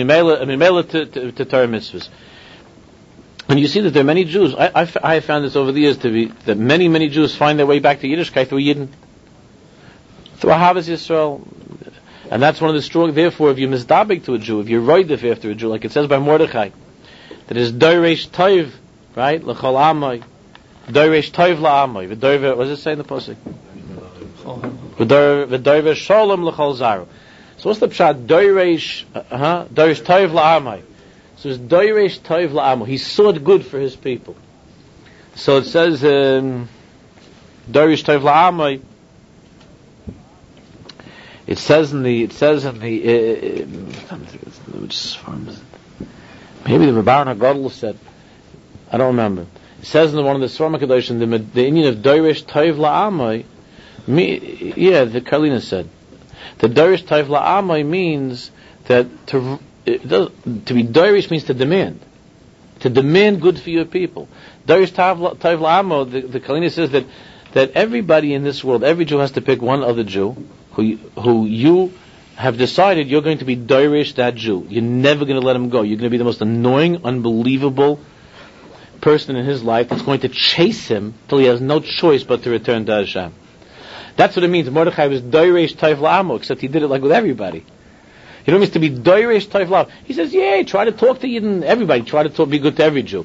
Torah mitzvahs. And you see that there are many Jews. I have found this over the years that many Jews find their way back to Yiddishkeit through Yidden, through Ahavas Yisrael, and that's one of the strong. Therefore, if you misdabik to a Jew, if you're roidif after a Jew, like it says by Mordechai, that is doiresh toiv, right? L'chol amay, doiresh toiv la'amay. V'doiver, what does it say in the pasuk? V'doiver shalom l'chol zaru. So what's the pshat? Doiresh toiv la'amay. So it's doiresh toiv la'amay. He sought good for his people. So it says doiresh toiv la'amay. It says in the maybe the Rabban HaGadol said, I don't remember. It says in one of the Swarma Kedoshim, the Indian of Doirish Toiv La'amai, the Karlina said, the Doirish Toiv La'amai means that to be Doirish means to demand good for your people. Doirish Toiv La'amai, the Karlina says that everybody in this world, every Jew has to pick one other Jew who you have decided you're going to be doirish that Jew. You're never going to let him go. You're going to be the most annoying, unbelievable person in his life that's going to chase him till he has no choice but to return to Hashem. That's what it means. Mordechai was doirish toiv la'amo, except he did it like with everybody. You know what it means to be doirish toiv la'amo? He says, try to talk to Yidden, everybody. Try to be good to every Jew.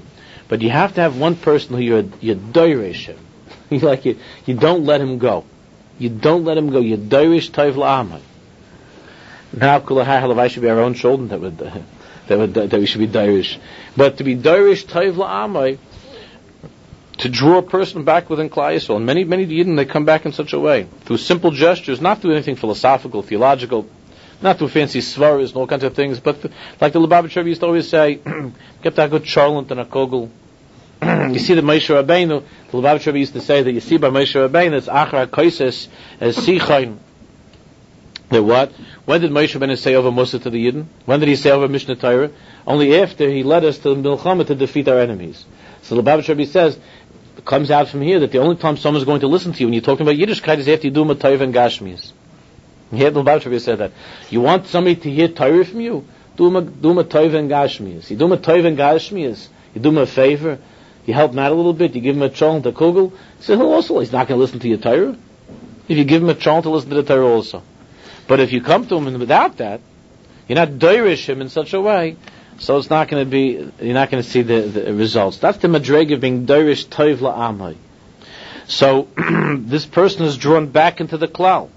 But you have to have one person who you're doirish him. You don't let him go. You don't let him go. You doirish toiv la'amai. Now, I should be our own children that we should be doirish. But to be doirish toiv la'amai, to draw a person back within Klal Yisrael. And many Yidden, they come back in such a way. Through simple gestures, not through anything philosophical, theological, not through fancy svaras and all kinds of things, but like the Lubavitcher Rebbe used to always say, get that good charlant and a kogel. You see the Moshe Rabbeinu, the Lubavitcher Rebbe used to say that you see by Moshe Rabbeinu, it's achar koises, as sichain. That what? When did Moshe Rabbeinu say over Musa to the Yidden? When did he say over Mishnah Torah? Only after he led us to the Milchama to defeat our enemies. So the Lubavitcher Rebbe says, it comes out from here that the only time someone's going to listen to you when you're talking about Yiddishkeit is after you do Matayv and Gashmias. Here the Lubavitcher Rebbe said that. You want somebody to hear Torah from you? Do Matayv and Gashmias. You do Matayv and Gashmias. You do him a favor. You help him out a little bit. You give him a chol to kugel. He said, he's not going to listen to your Torah. If you give him a chol to listen to the Torah also. But if you come to him and without that, you're not doirish him in such a way, so it's not going to be, you're not going to see the results. That's the madreg of being doirish toiv la'amai. So, this person is drawn back into the klal.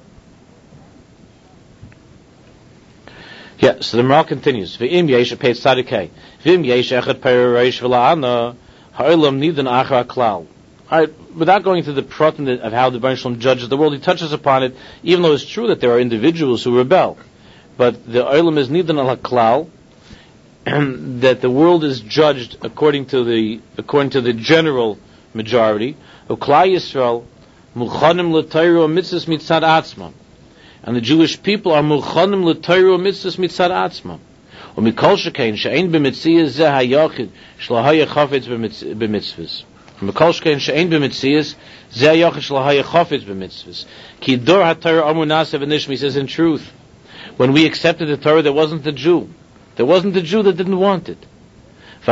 Yeah, so the Maral continues. V'im yesh peit tzadikei. V'im yesh echad pereish v'la'ana, ha'olam nidan achar klal. Alright, without going into the prat of how the Baruch Shalom judges the world, he touches upon it, even though it's true that there are individuals who rebel. But the olam is nidan al klal, that the world is judged according to the general majority of Klal Yisrael, muchanim l'Torah mitzvos mitzad atzmam, and the Jewish people are muchanim l'Torah mitzvos mitzad atzmam. Umikol shekein she'ein b'mitzias zeh hayachid shlahaya chafetz b'mitzvos. Umikol shekein she'ein b'mitzias zeh hayachid shlahaya chafetz b'mitzvos. Ki dor haTorah amru nasev v'nishmi, says in truth, when we accepted the Torah, there wasn't a Jew. There wasn't a Jew that didn't want it. So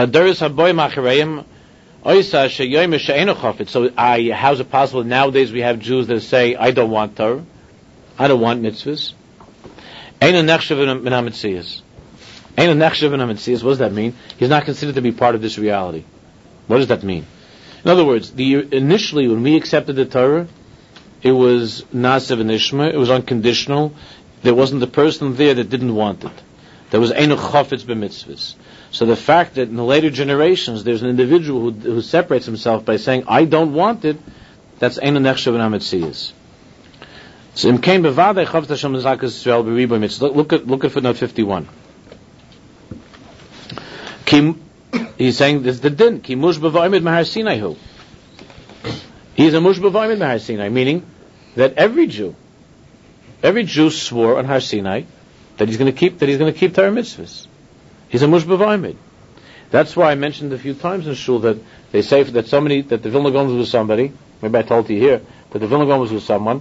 how's it possible nowadays we have Jews that say, I don't want Torah, I don't want mitzvahs? What does that mean? He's not considered to be part of this reality. What does that mean? In other words, initially when we accepted the Torah, it was nasev and ishma, it was unconditional. There wasn't a person there that didn't want it. There was einu chafetz b'mitzvahs. So the fact that in the later generations there's an individual who separates himself by saying, I don't want it, that's einu nechshav v'nametziyas. So im kein bevadei chavta Hashem zakas Yisrael b'riboy mitzvah. Look at footnote 51. He's saying this is the din. Ki mush b'va'imid mahar Sinai hu. He's a mush b'va'imid mahar Sinai, meaning that every Jew swore on Har Sinai that he's going to keep Torah mitzvahs. He's a mush b'va'imid. That's why I mentioned a few times in shul that they say that the Vilna Gaon was with somebody. Maybe I told you here, but the Vilna Gaon was with someone,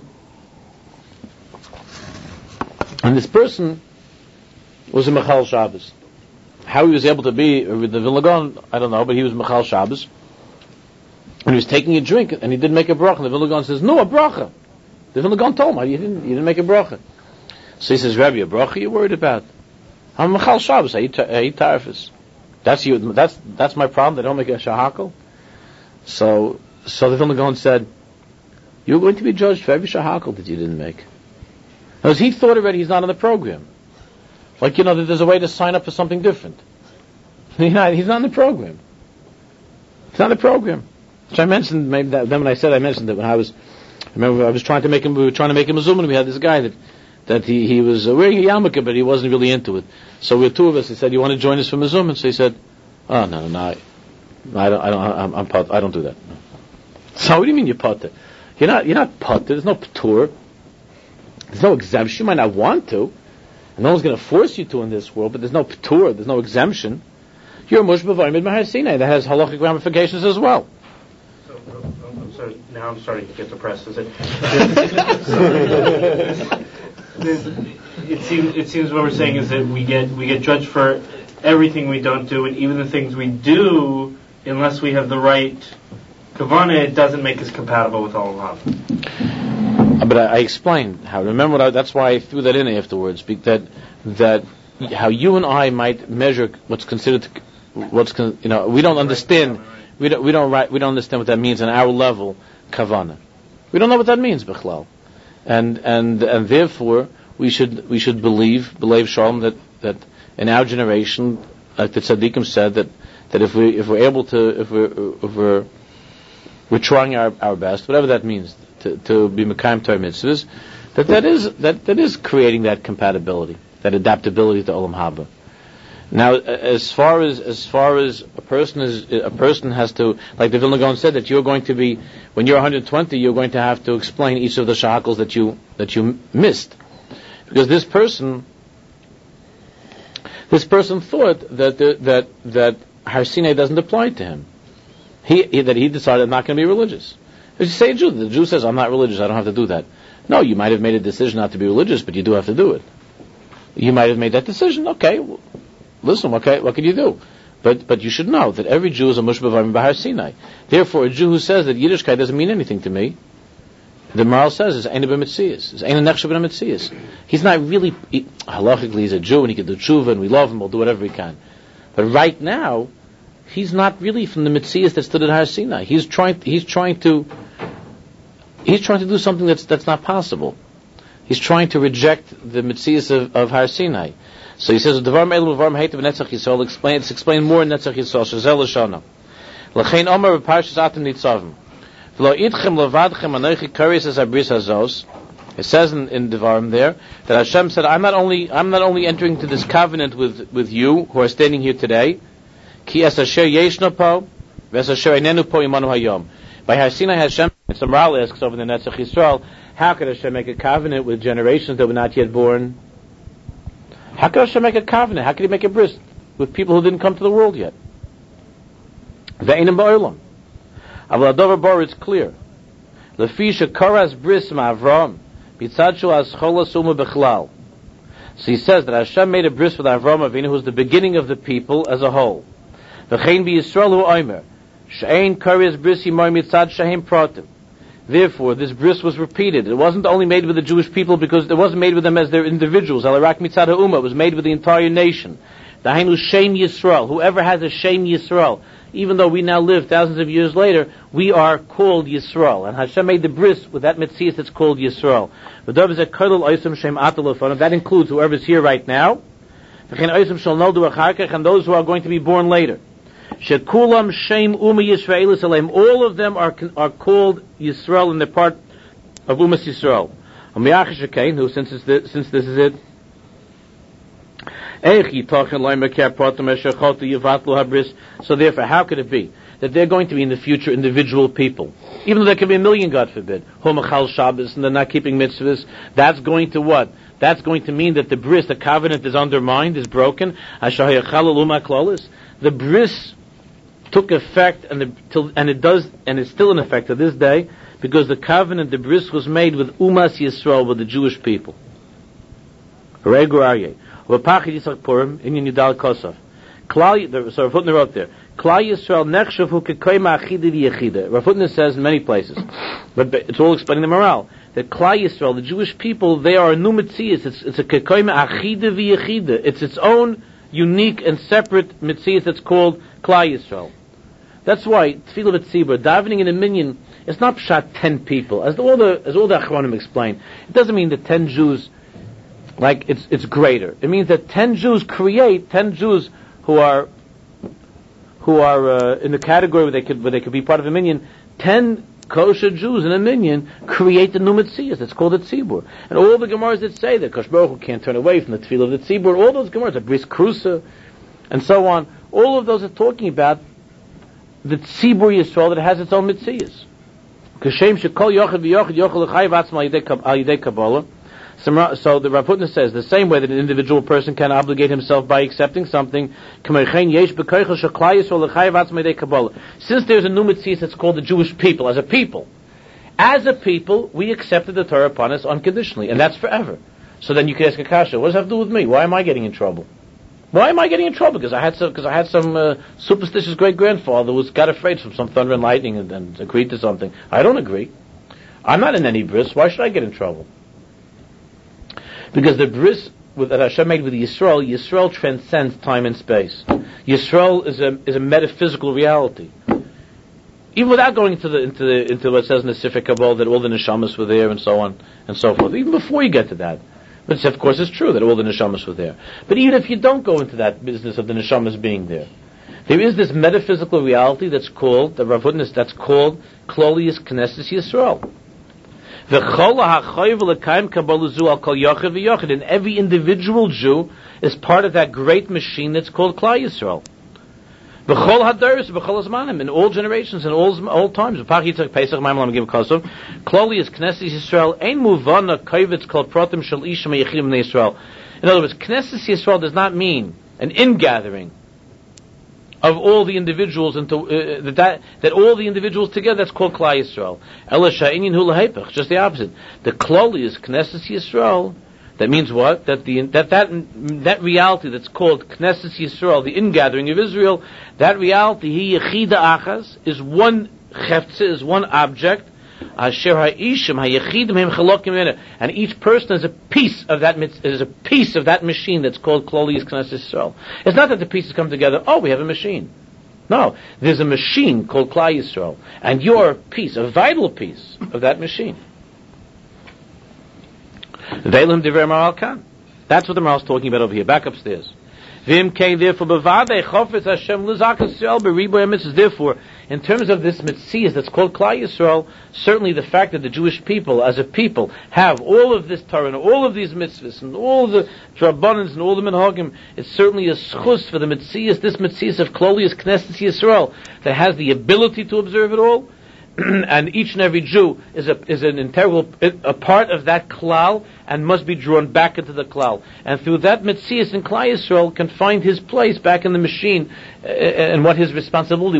and this person was a Mechal Shabbos. How he was able to be with the Vilna Gaon, I don't know, but he was Mechal Shabbos, and he was taking a drink, and he didn't make a bracha. And the Vilna Gaon says, "No, a bracha." The Vilna Gaon told him, "You didn't make a bracha." So he says, "Rabbi, a bracha you're worried about? I'm Mechal Shabbos. I eat tarfus. That's my problem. They don't make a shahakal." So the Vilna Gaon said, "You're going to be judged for every shahakal that you didn't make." Because he thought already he's not on the program. Like, that there's a way to sign up for something different. He's not in the program. It's not a program. Which I mentioned, maybe then when I mentioned it when I remember I was trying to make him, we were trying to make him a Zuman, and we had this guy that he was wearing a yarmulke, but he wasn't really into it. So we were two of us. He said, "You want to join us for Mezumah?" So he said, "Oh, no, I don't do that." No. So what do you mean you're potter? You're not potter. There's no patur. There's no exemption. You might not want to, and no one's going to force you to in this world, but there's no patur. There's no exemption. You're a mush b'va'imid mahar Sinai. That has halachic ramifications as well. I'm sorry. Now I'm starting to get depressed. Is it? It seems what we're saying is that we get judged for everything we don't do, and even the things we do, unless we have the right kavanah, it doesn't make us compatible with all of them. But I explained how. Remember that's why I threw that in afterwards. That how you and I might measure what's considered. We don't understand. we don't understand what that means on our level, kavana. We don't know what that means, bichlal. And therefore, we should believe shalom, that in our generation, like the tzaddikim said, that if we're able to, if we're trying our best, whatever that means, to be mekayim Torah mitzvahs, that is creating that compatibility, that adaptability to olam haba. Now, as far as a person has to, like the Vilna Gaon said, that you're going to be, when you're 120, you're going to have to explain each of the shakals that you missed, because this person thought that Har Sinai doesn't apply to him. He decided I'm not going to be religious. As you say, the Jew says, I'm not religious, I don't have to do that. No, you might have made a decision not to be religious, but you do have to do it. You might have made that decision, okay, listen, what can you do? But you should know that every Jew is a mushbavim b'Har Sinai. Therefore, a Jew who says that Yiddishkeit doesn't mean anything to me, the Maral says is Ein b'Metzias, is Ein nechshav b'Metzias. He's not really, halachically he's a Jew and he can do tshuva and we love him, we'll do whatever we can. But right now, he's not really from the Metzias that stood at Har Sinai. He's trying to do something that's not possible. He's trying to reject the Metzias of Har Sinai. So he says, "Devar me'elu devar me'heitav Netzach Yisrael." It's explained more in Netzach Yisrael. Shazel l'shana. L'chein Omer v'parshas Atem Nitzavim. V'lo idchem levadchem anochi karis es abris hazos. It says in Devarim there that Hashem said, "I'm not only entering into this covenant with you who are standing here today. Ki es asher yeshno po, v'es asher einenu po imanu hayom." By Har Sinai Hashem, and some Maral asks over in the Netzach Yisrael, how could Hashem make a covenant with generations that were not yet born? How could Hashem make a covenant? How could He make a bris with people who didn't come to the world yet? Ve'enim ba'olam. Aval adover bar, it's clear. Lefi shekaras bris ma'Avram b'tzad shu ascholas u'ma bechlal. So he says that Hashem made a bris with Avram Avinu, who was the beginning of the people as a whole. V'chein b'Yisrael hu omer she'ein karas bris yimar mitzad shehem pratim. Therefore, this bris was repeated. It wasn't only made with the Jewish people because it wasn't made with them as their individuals. Alarak mitzad ha'umah, it was made with the entire nation. Dahainu Shem Yisrael. Whoever has a Shem Yisrael, even though we now live thousands of years later, we are called Yisrael. And Hashem made the bris with that mitzvah that's called Yisrael. That includes whoever's here right now, and those who are going to be born later. Shekulam Shem Uma Yisrael Salem. All of them are called Yisrael and they're part of Umas Yisrael. Who since this is it. So therefore, how could it be that they're going to be in the future individual people, even though there could be a million, God forbid, Homachal Shabbos, and they're not keeping mitzvahs? That's going to what? That's going to mean that the bris, the covenant, is undermined, is broken. The bris took effect, and it's still in effect to this day, because the covenant, the bris, was made with Umas Yisrael, with the Jewish people. So we're putting the road there. Klal Yisrael nechshav hu kekoyma achida v'yechida. Rafutna says in many places, but it's all explaining the morale, that Klal Yisrael, the Jewish people, they are a new mitzias. It's a kekoyma achida v'yechida. It's its own unique and separate mitzias that's called Klal Yisrael. That's why tefillah v'tzibur, davening in a minyan, it's not pshat 10 people, as all the Achronim explain. It doesn't mean that 10 Jews, like it's greater. It means that 10 Jews create 10 Jews who are in the category where they could be part of a minyan. 10 kosher Jews in a minyan create the new Metzias. It's called the Tzibur. And all the Gemaras that say that Kosh Baruch Hu can't turn away from the tefillah of the Tzibur, all those Gemaras, the Bris Krusa, and so on, all of those are talking about the Tzibur Yisrael that has its own Metzias. Kashem shekol yochid v'yochid yochel l'chayiv atzma al yidei Kabbalah. So the Rav Hutner says the same way that an individual person can obligate himself by accepting something. Since there's a new mitzvah that's called the Jewish people, as a people, we accepted the Torah upon us unconditionally, and that's forever. So then you can ask Akasha, what does that have to do with me? Why am I getting in trouble? Why am I getting in trouble? Because I had some superstitious great grandfather who got afraid from some thunder and lightning and agreed to something. I don't agree. I'm not in any bris. Why should I get in trouble? Because the bris that Hashem made with Yisrael transcends time and space. Yisrael is a metaphysical reality. Even without going into what it says in the Sefer Kabbalah that all the neshamas were there and so on and so forth. Even before you get to that. But of course it's true that all the neshamas were there. But even if you don't go into that business of the neshamas being there, there is this metaphysical reality that's called, the Rav Hutner, that's called Klolius Knesses Yisrael. And every individual Jew is part of that great machine that's called Klal Yisrael. In all generations, in all times. Klolius Knesses Yisrael ein muvana kavitz kol pratim shel isham yechidim Yisrael. In other words, Knesses Yisrael does not mean an ingathering of all the individuals into that all the individuals together. That's called Klal Yisrael. Ela sha'inyin hu lahepech, just the opposite. The Klolius Knesses Yisrael. That means what? That that reality that's called Knesses Yisrael, the ingathering of Israel, that reality, he yechida achas, is one cheftzah, is one object, asher ha'ishim ha'yechidim hem chalokim mineh, and each person is a piece of that machine that's called Klolius Knesses Yisrael. It's not that the pieces come together, oh, we have a machine. No, there's a machine called Klal Yisrael, and you're a piece, a vital piece of that machine. That's what the Maral is talking about over here. Back upstairs. Therefore, in terms of this mitzvah that's called Klal Yisrael, certainly the fact that the Jewish people, as a people, have all of this Torah and all of these mitzvahs and all the Rabbanans and all the minhagim, it's certainly a schus for the mitzvah, this mitzvah of Klolius Knesses Yisrael, that has the ability to observe it all. And each and every Jew is an integral a part of that klal and must be drawn back into the klal. And through that Metzias in Klal Yisrael can find his place back in the machine and what his responsibility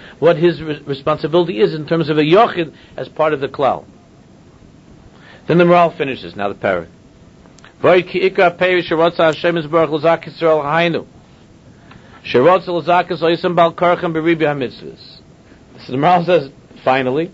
is in terms of a yochid as part of the klal. Then the Maral finishes. Now the parrot. So the Maral says, finally,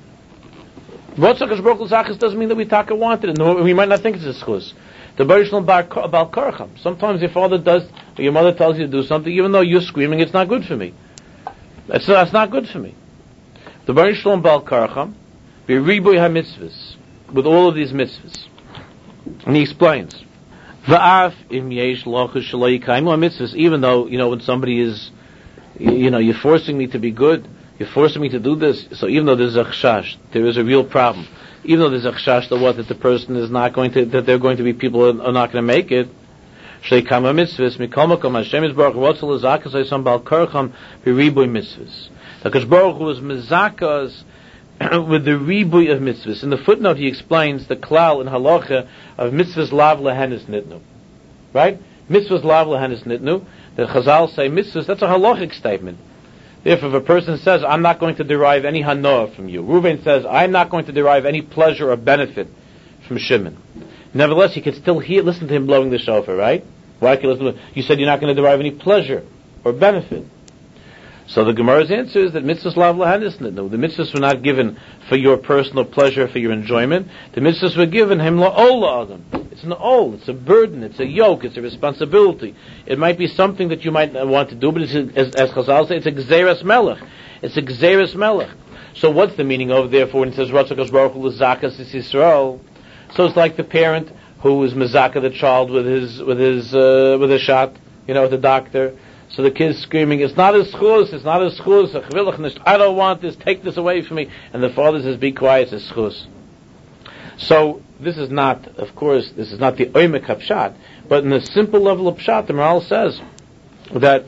Rotzach Baruch Zachas doesn't mean that we taka wanted it. No, we might not think it's a schus. The Baruch Shalom Bal Karcham. Sometimes your father does, or your mother tells you to do something, even though you're screaming, it's not good for me. That's not good for me. The Baruch Shalom Bal Karcham, B'riboy HaMitzvahs, with all of these mitzvahs. And he explains, V'af im yesh lochus shaloi yikaimu HaMitzvahs, even though, when somebody is, you're forcing me to be good, you're forcing me to do this, so even though there's a chashash, there is a real problem. Even though there's a chashash that the person is not going to, that there are going to be people who are not going to make it, sheikama mitzvahs, mikol makom, Hashem is baruch what's l'zakas oisam bal karcham b'ribuy mitzvahs. Because Baruch Hu was mizakas with the ribuy of mitzvahs. In the footnote he explains the klal in halacha of mitzvahs lav lehenis nitnu. Right? Mitzvahs lav lehenis nitnu. The Chazal say mitzvahs, that's a halachic statement. If a person says, I'm not going to derive any hanoah from you, Reuven says, I'm not going to derive any pleasure or benefit from Shimon. Nevertheless, you can still listen to him blowing the shofar, right? Why can you listen to him? You said you're not going to derive any pleasure or benefit. So the Gemara's answer is that mitzvahs lav lahanis nitnu. The mitzvahs were not given for your personal pleasure, for your enjoyment. The mitzvahs were given him la'ol la'adam. It's an ol, it's a burden, it's a yoke, it's a responsibility. It might be something that you might want to do, but it's, as Chazal say, it's a gzeras melech. It's a gzeras melech. So what's the meaning of therefore when it says Ratzakos Baruch Hu l'zakas is Yisrael? So it's like the parent who is mezaka the child with a shot, with the doctor. So the kid's screaming, it's not a schus, I don't want this, take this away from me. And the father says, be quiet, it's a schus. So this is not the oimek hapshat, but in the simple level of pshat, the Maral says that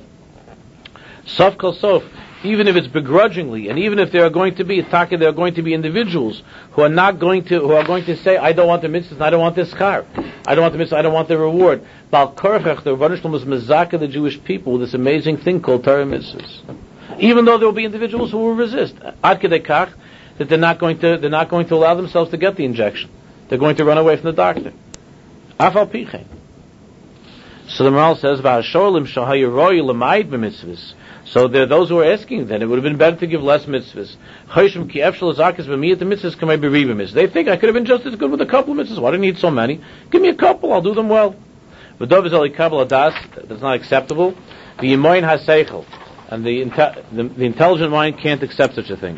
sof kol sof, even if it's begrudgingly, and even if there are going to be individuals who are going to say, I don't want the mitzvahs, I don't want this schar, I don't want the mitzvah, I don't want the reward. Bal Korchach, the Rebbeinu Shalom was mezaka the Jewish people with this amazing thing called Torah mitzvahs. Even though there will be individuals who will resist, ad kedei kach, that they're not going to allow themselves to get the injection. They're going to run away from the doctor. Afal pichein. So the Maral says, "Va'asholim shahayroi l'maid b'mitzvahs." So there are those who are asking then, it would have been better to give less mitzvahs. Chayshim ki efshel zakas b'miyat mitzvahs kamei b'riba mitzvahs. They think I could have been just as good with a couple of mitzvahs. Why do I need so many? Give me a couple, I'll do them well. V'dov is ali kabel adas, that's not acceptable. V'yimoin haseichel. And the intelligent mind can't accept such a thing.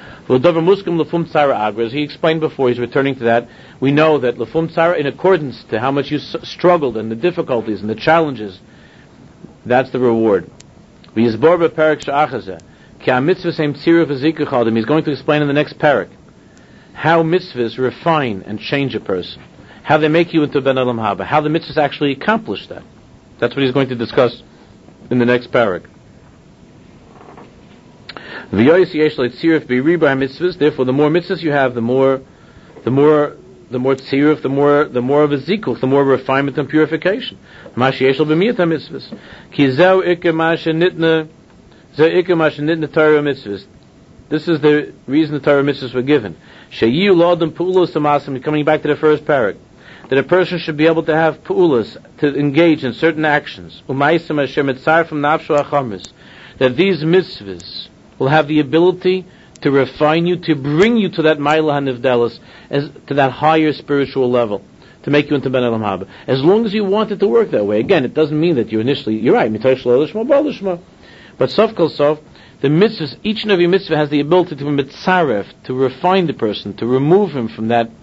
As he explained before, he's returning to that. We know that lefum tzara, in accordance to how much you struggled and the difficulties and the challenges, that's the reward. He's going to explain in the next parak how mitzvahs refine and change a person, how they make you into ben olam haba, how the mitzvahs actually accomplish that. That's what he's going to discuss in the next parak. Therefore, the more mitzvahs you have, the more tziruf, the more of a zikuch, the more refinement and purification. This is the reason the Torah mitzvahs were given. Coming back to the first parak, that a person should be able to have pu'ulas, to engage in certain actions. That these mitzvahs will have the ability to refine you, to bring you to that Ma'ila HaNivdelis, to that higher spiritual level, to make you into Ben Olam Haba. As long as you want it to work that way. Again, it doesn't mean that you're right, but sof kol sof, the mitzvahs, each and every mitzvah has the ability to mitzaref, to refine the person, to remove him from that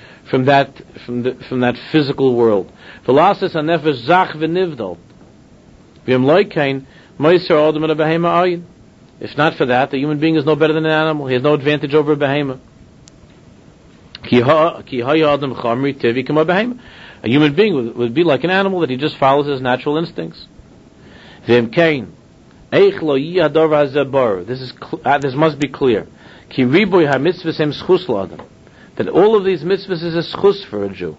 physical world. Velasas hanefesh zach v'nivdal. V'yem loikein moiser adam and a behema ayin. If not for that, the human being is no better than an animal. He has no advantage over a behemoth. A human being would be like an animal that he just follows his natural instincts. This must be clear. That all of these mitzvahs is a schus for a Jew.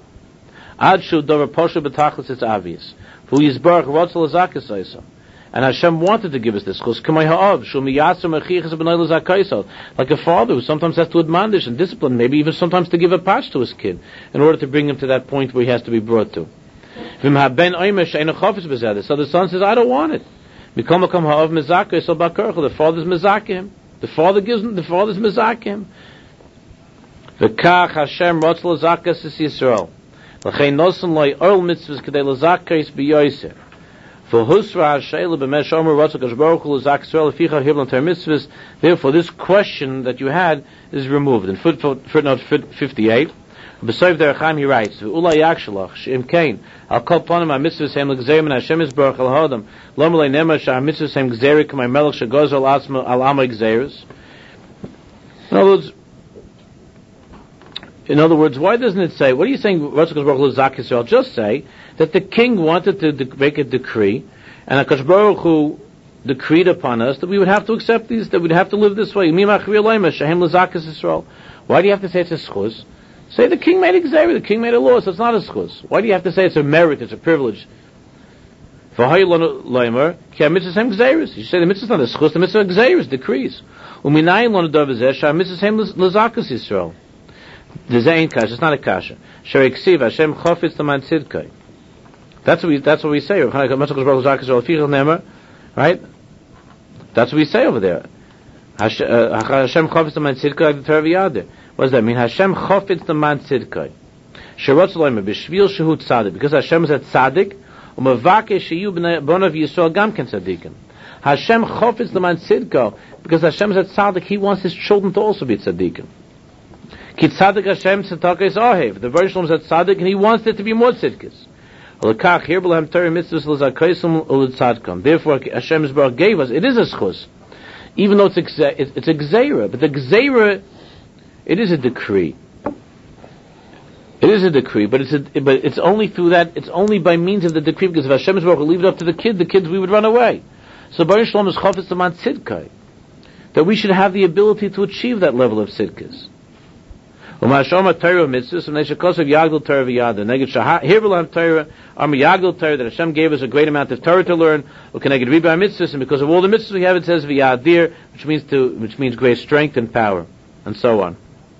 It's obvious. And Hashem wanted to give us this chus, like a father who sometimes has to admonish and discipline, maybe even sometimes to give a patch to his kid, in order to bring him to that point where he has to be brought to. So the son says, I don't want it. The father's mezakim. The father gives him, the father's mezakim. V'kach Hashem rotz l'zakas es Yisrael. L'chein nosen loy oil mitzvahs k'dei l'zakais b'yoyser. Therefore, this question that you had is removed. In footnote 58, B'soif der Chaim he writes, "Ve'ula yakshalach she'im kain al kol panim ha'mitzvahs hem l'gzerim and Hashem yisbarach al hodam lo melei nema she'ha'mitzvahs hem gzerim k'may melech she'goz al atzma al amay gzeris." In other words, why doesn't it say? What are you saying? Just say that the king wanted to make a decree, and HaKadosh Baruch Hu decreed upon us that we would have to accept these, that we'd have to live this way. Why do you have to say it's a schus? Say the king made a gzeira, the king made a law, so it's not a schus. Why do you have to say it's a merit, it's a privilege? You say the mitzvah is not a schus, the mitzvah is gzeiras, decrees. It's not a kasha. That's what we say. Right? That's what we say over there. Hashem chofetz l'man tzidkai the Torah v'yader. What does that mean? Hashem chofetz l'man tzidkai. Sherotz loymer b'shvil shehu tzadik. Because Hashem is a tzadik, u'mavake sheyu bonav Yisrael gam ken tzadikim. Hashem chofetz l'man tzidkai. Because Hashem is a tzadik, He wants His children to also be tzadikim. Ki tzadik Hashem tzedakah is ohev. The Rebbe Shalom is a tzadik, and He wants there to be more tzidkis. Therefore, Hashem Yisbarach gave us, it is a schus. Even though it's a gzeira, but the gzeira, it is a decree. It is a decree, but it's only through that, it's only by means of the decree, because if Hashem Yisbarach will leave it up to the kids, we would run away. So Baruch Shalom is chofetz l'man tzidkai, that we should have the ability to achieve that level of tzidkas. Here we'll have Torah that Hashem gave us a great amount of Torah to learn. And because of all the mitzvahs we have, it says v'yadir, which means great strength and power, and so on.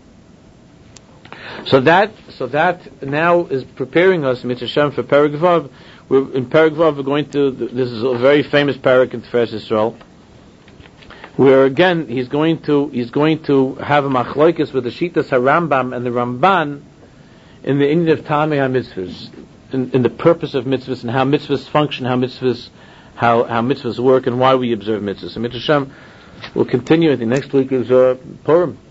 So that now is preparing us, Mitzvah Hashem, for Perek Vav. In Perek Vav, we're going to. This is a very famous parak in Tiferes Yisrael, where again he's going to have a machlokes with the Shitas HaRambam and the Ramban in the inyan of Tamei HaMitzvahs, in the purpose of mitzvahs and how mitzvahs function, how mitzvahs how mitzvahs work and why we observe mitzvahs. And Mitzvah Hashem will continue. I think next week is Purim.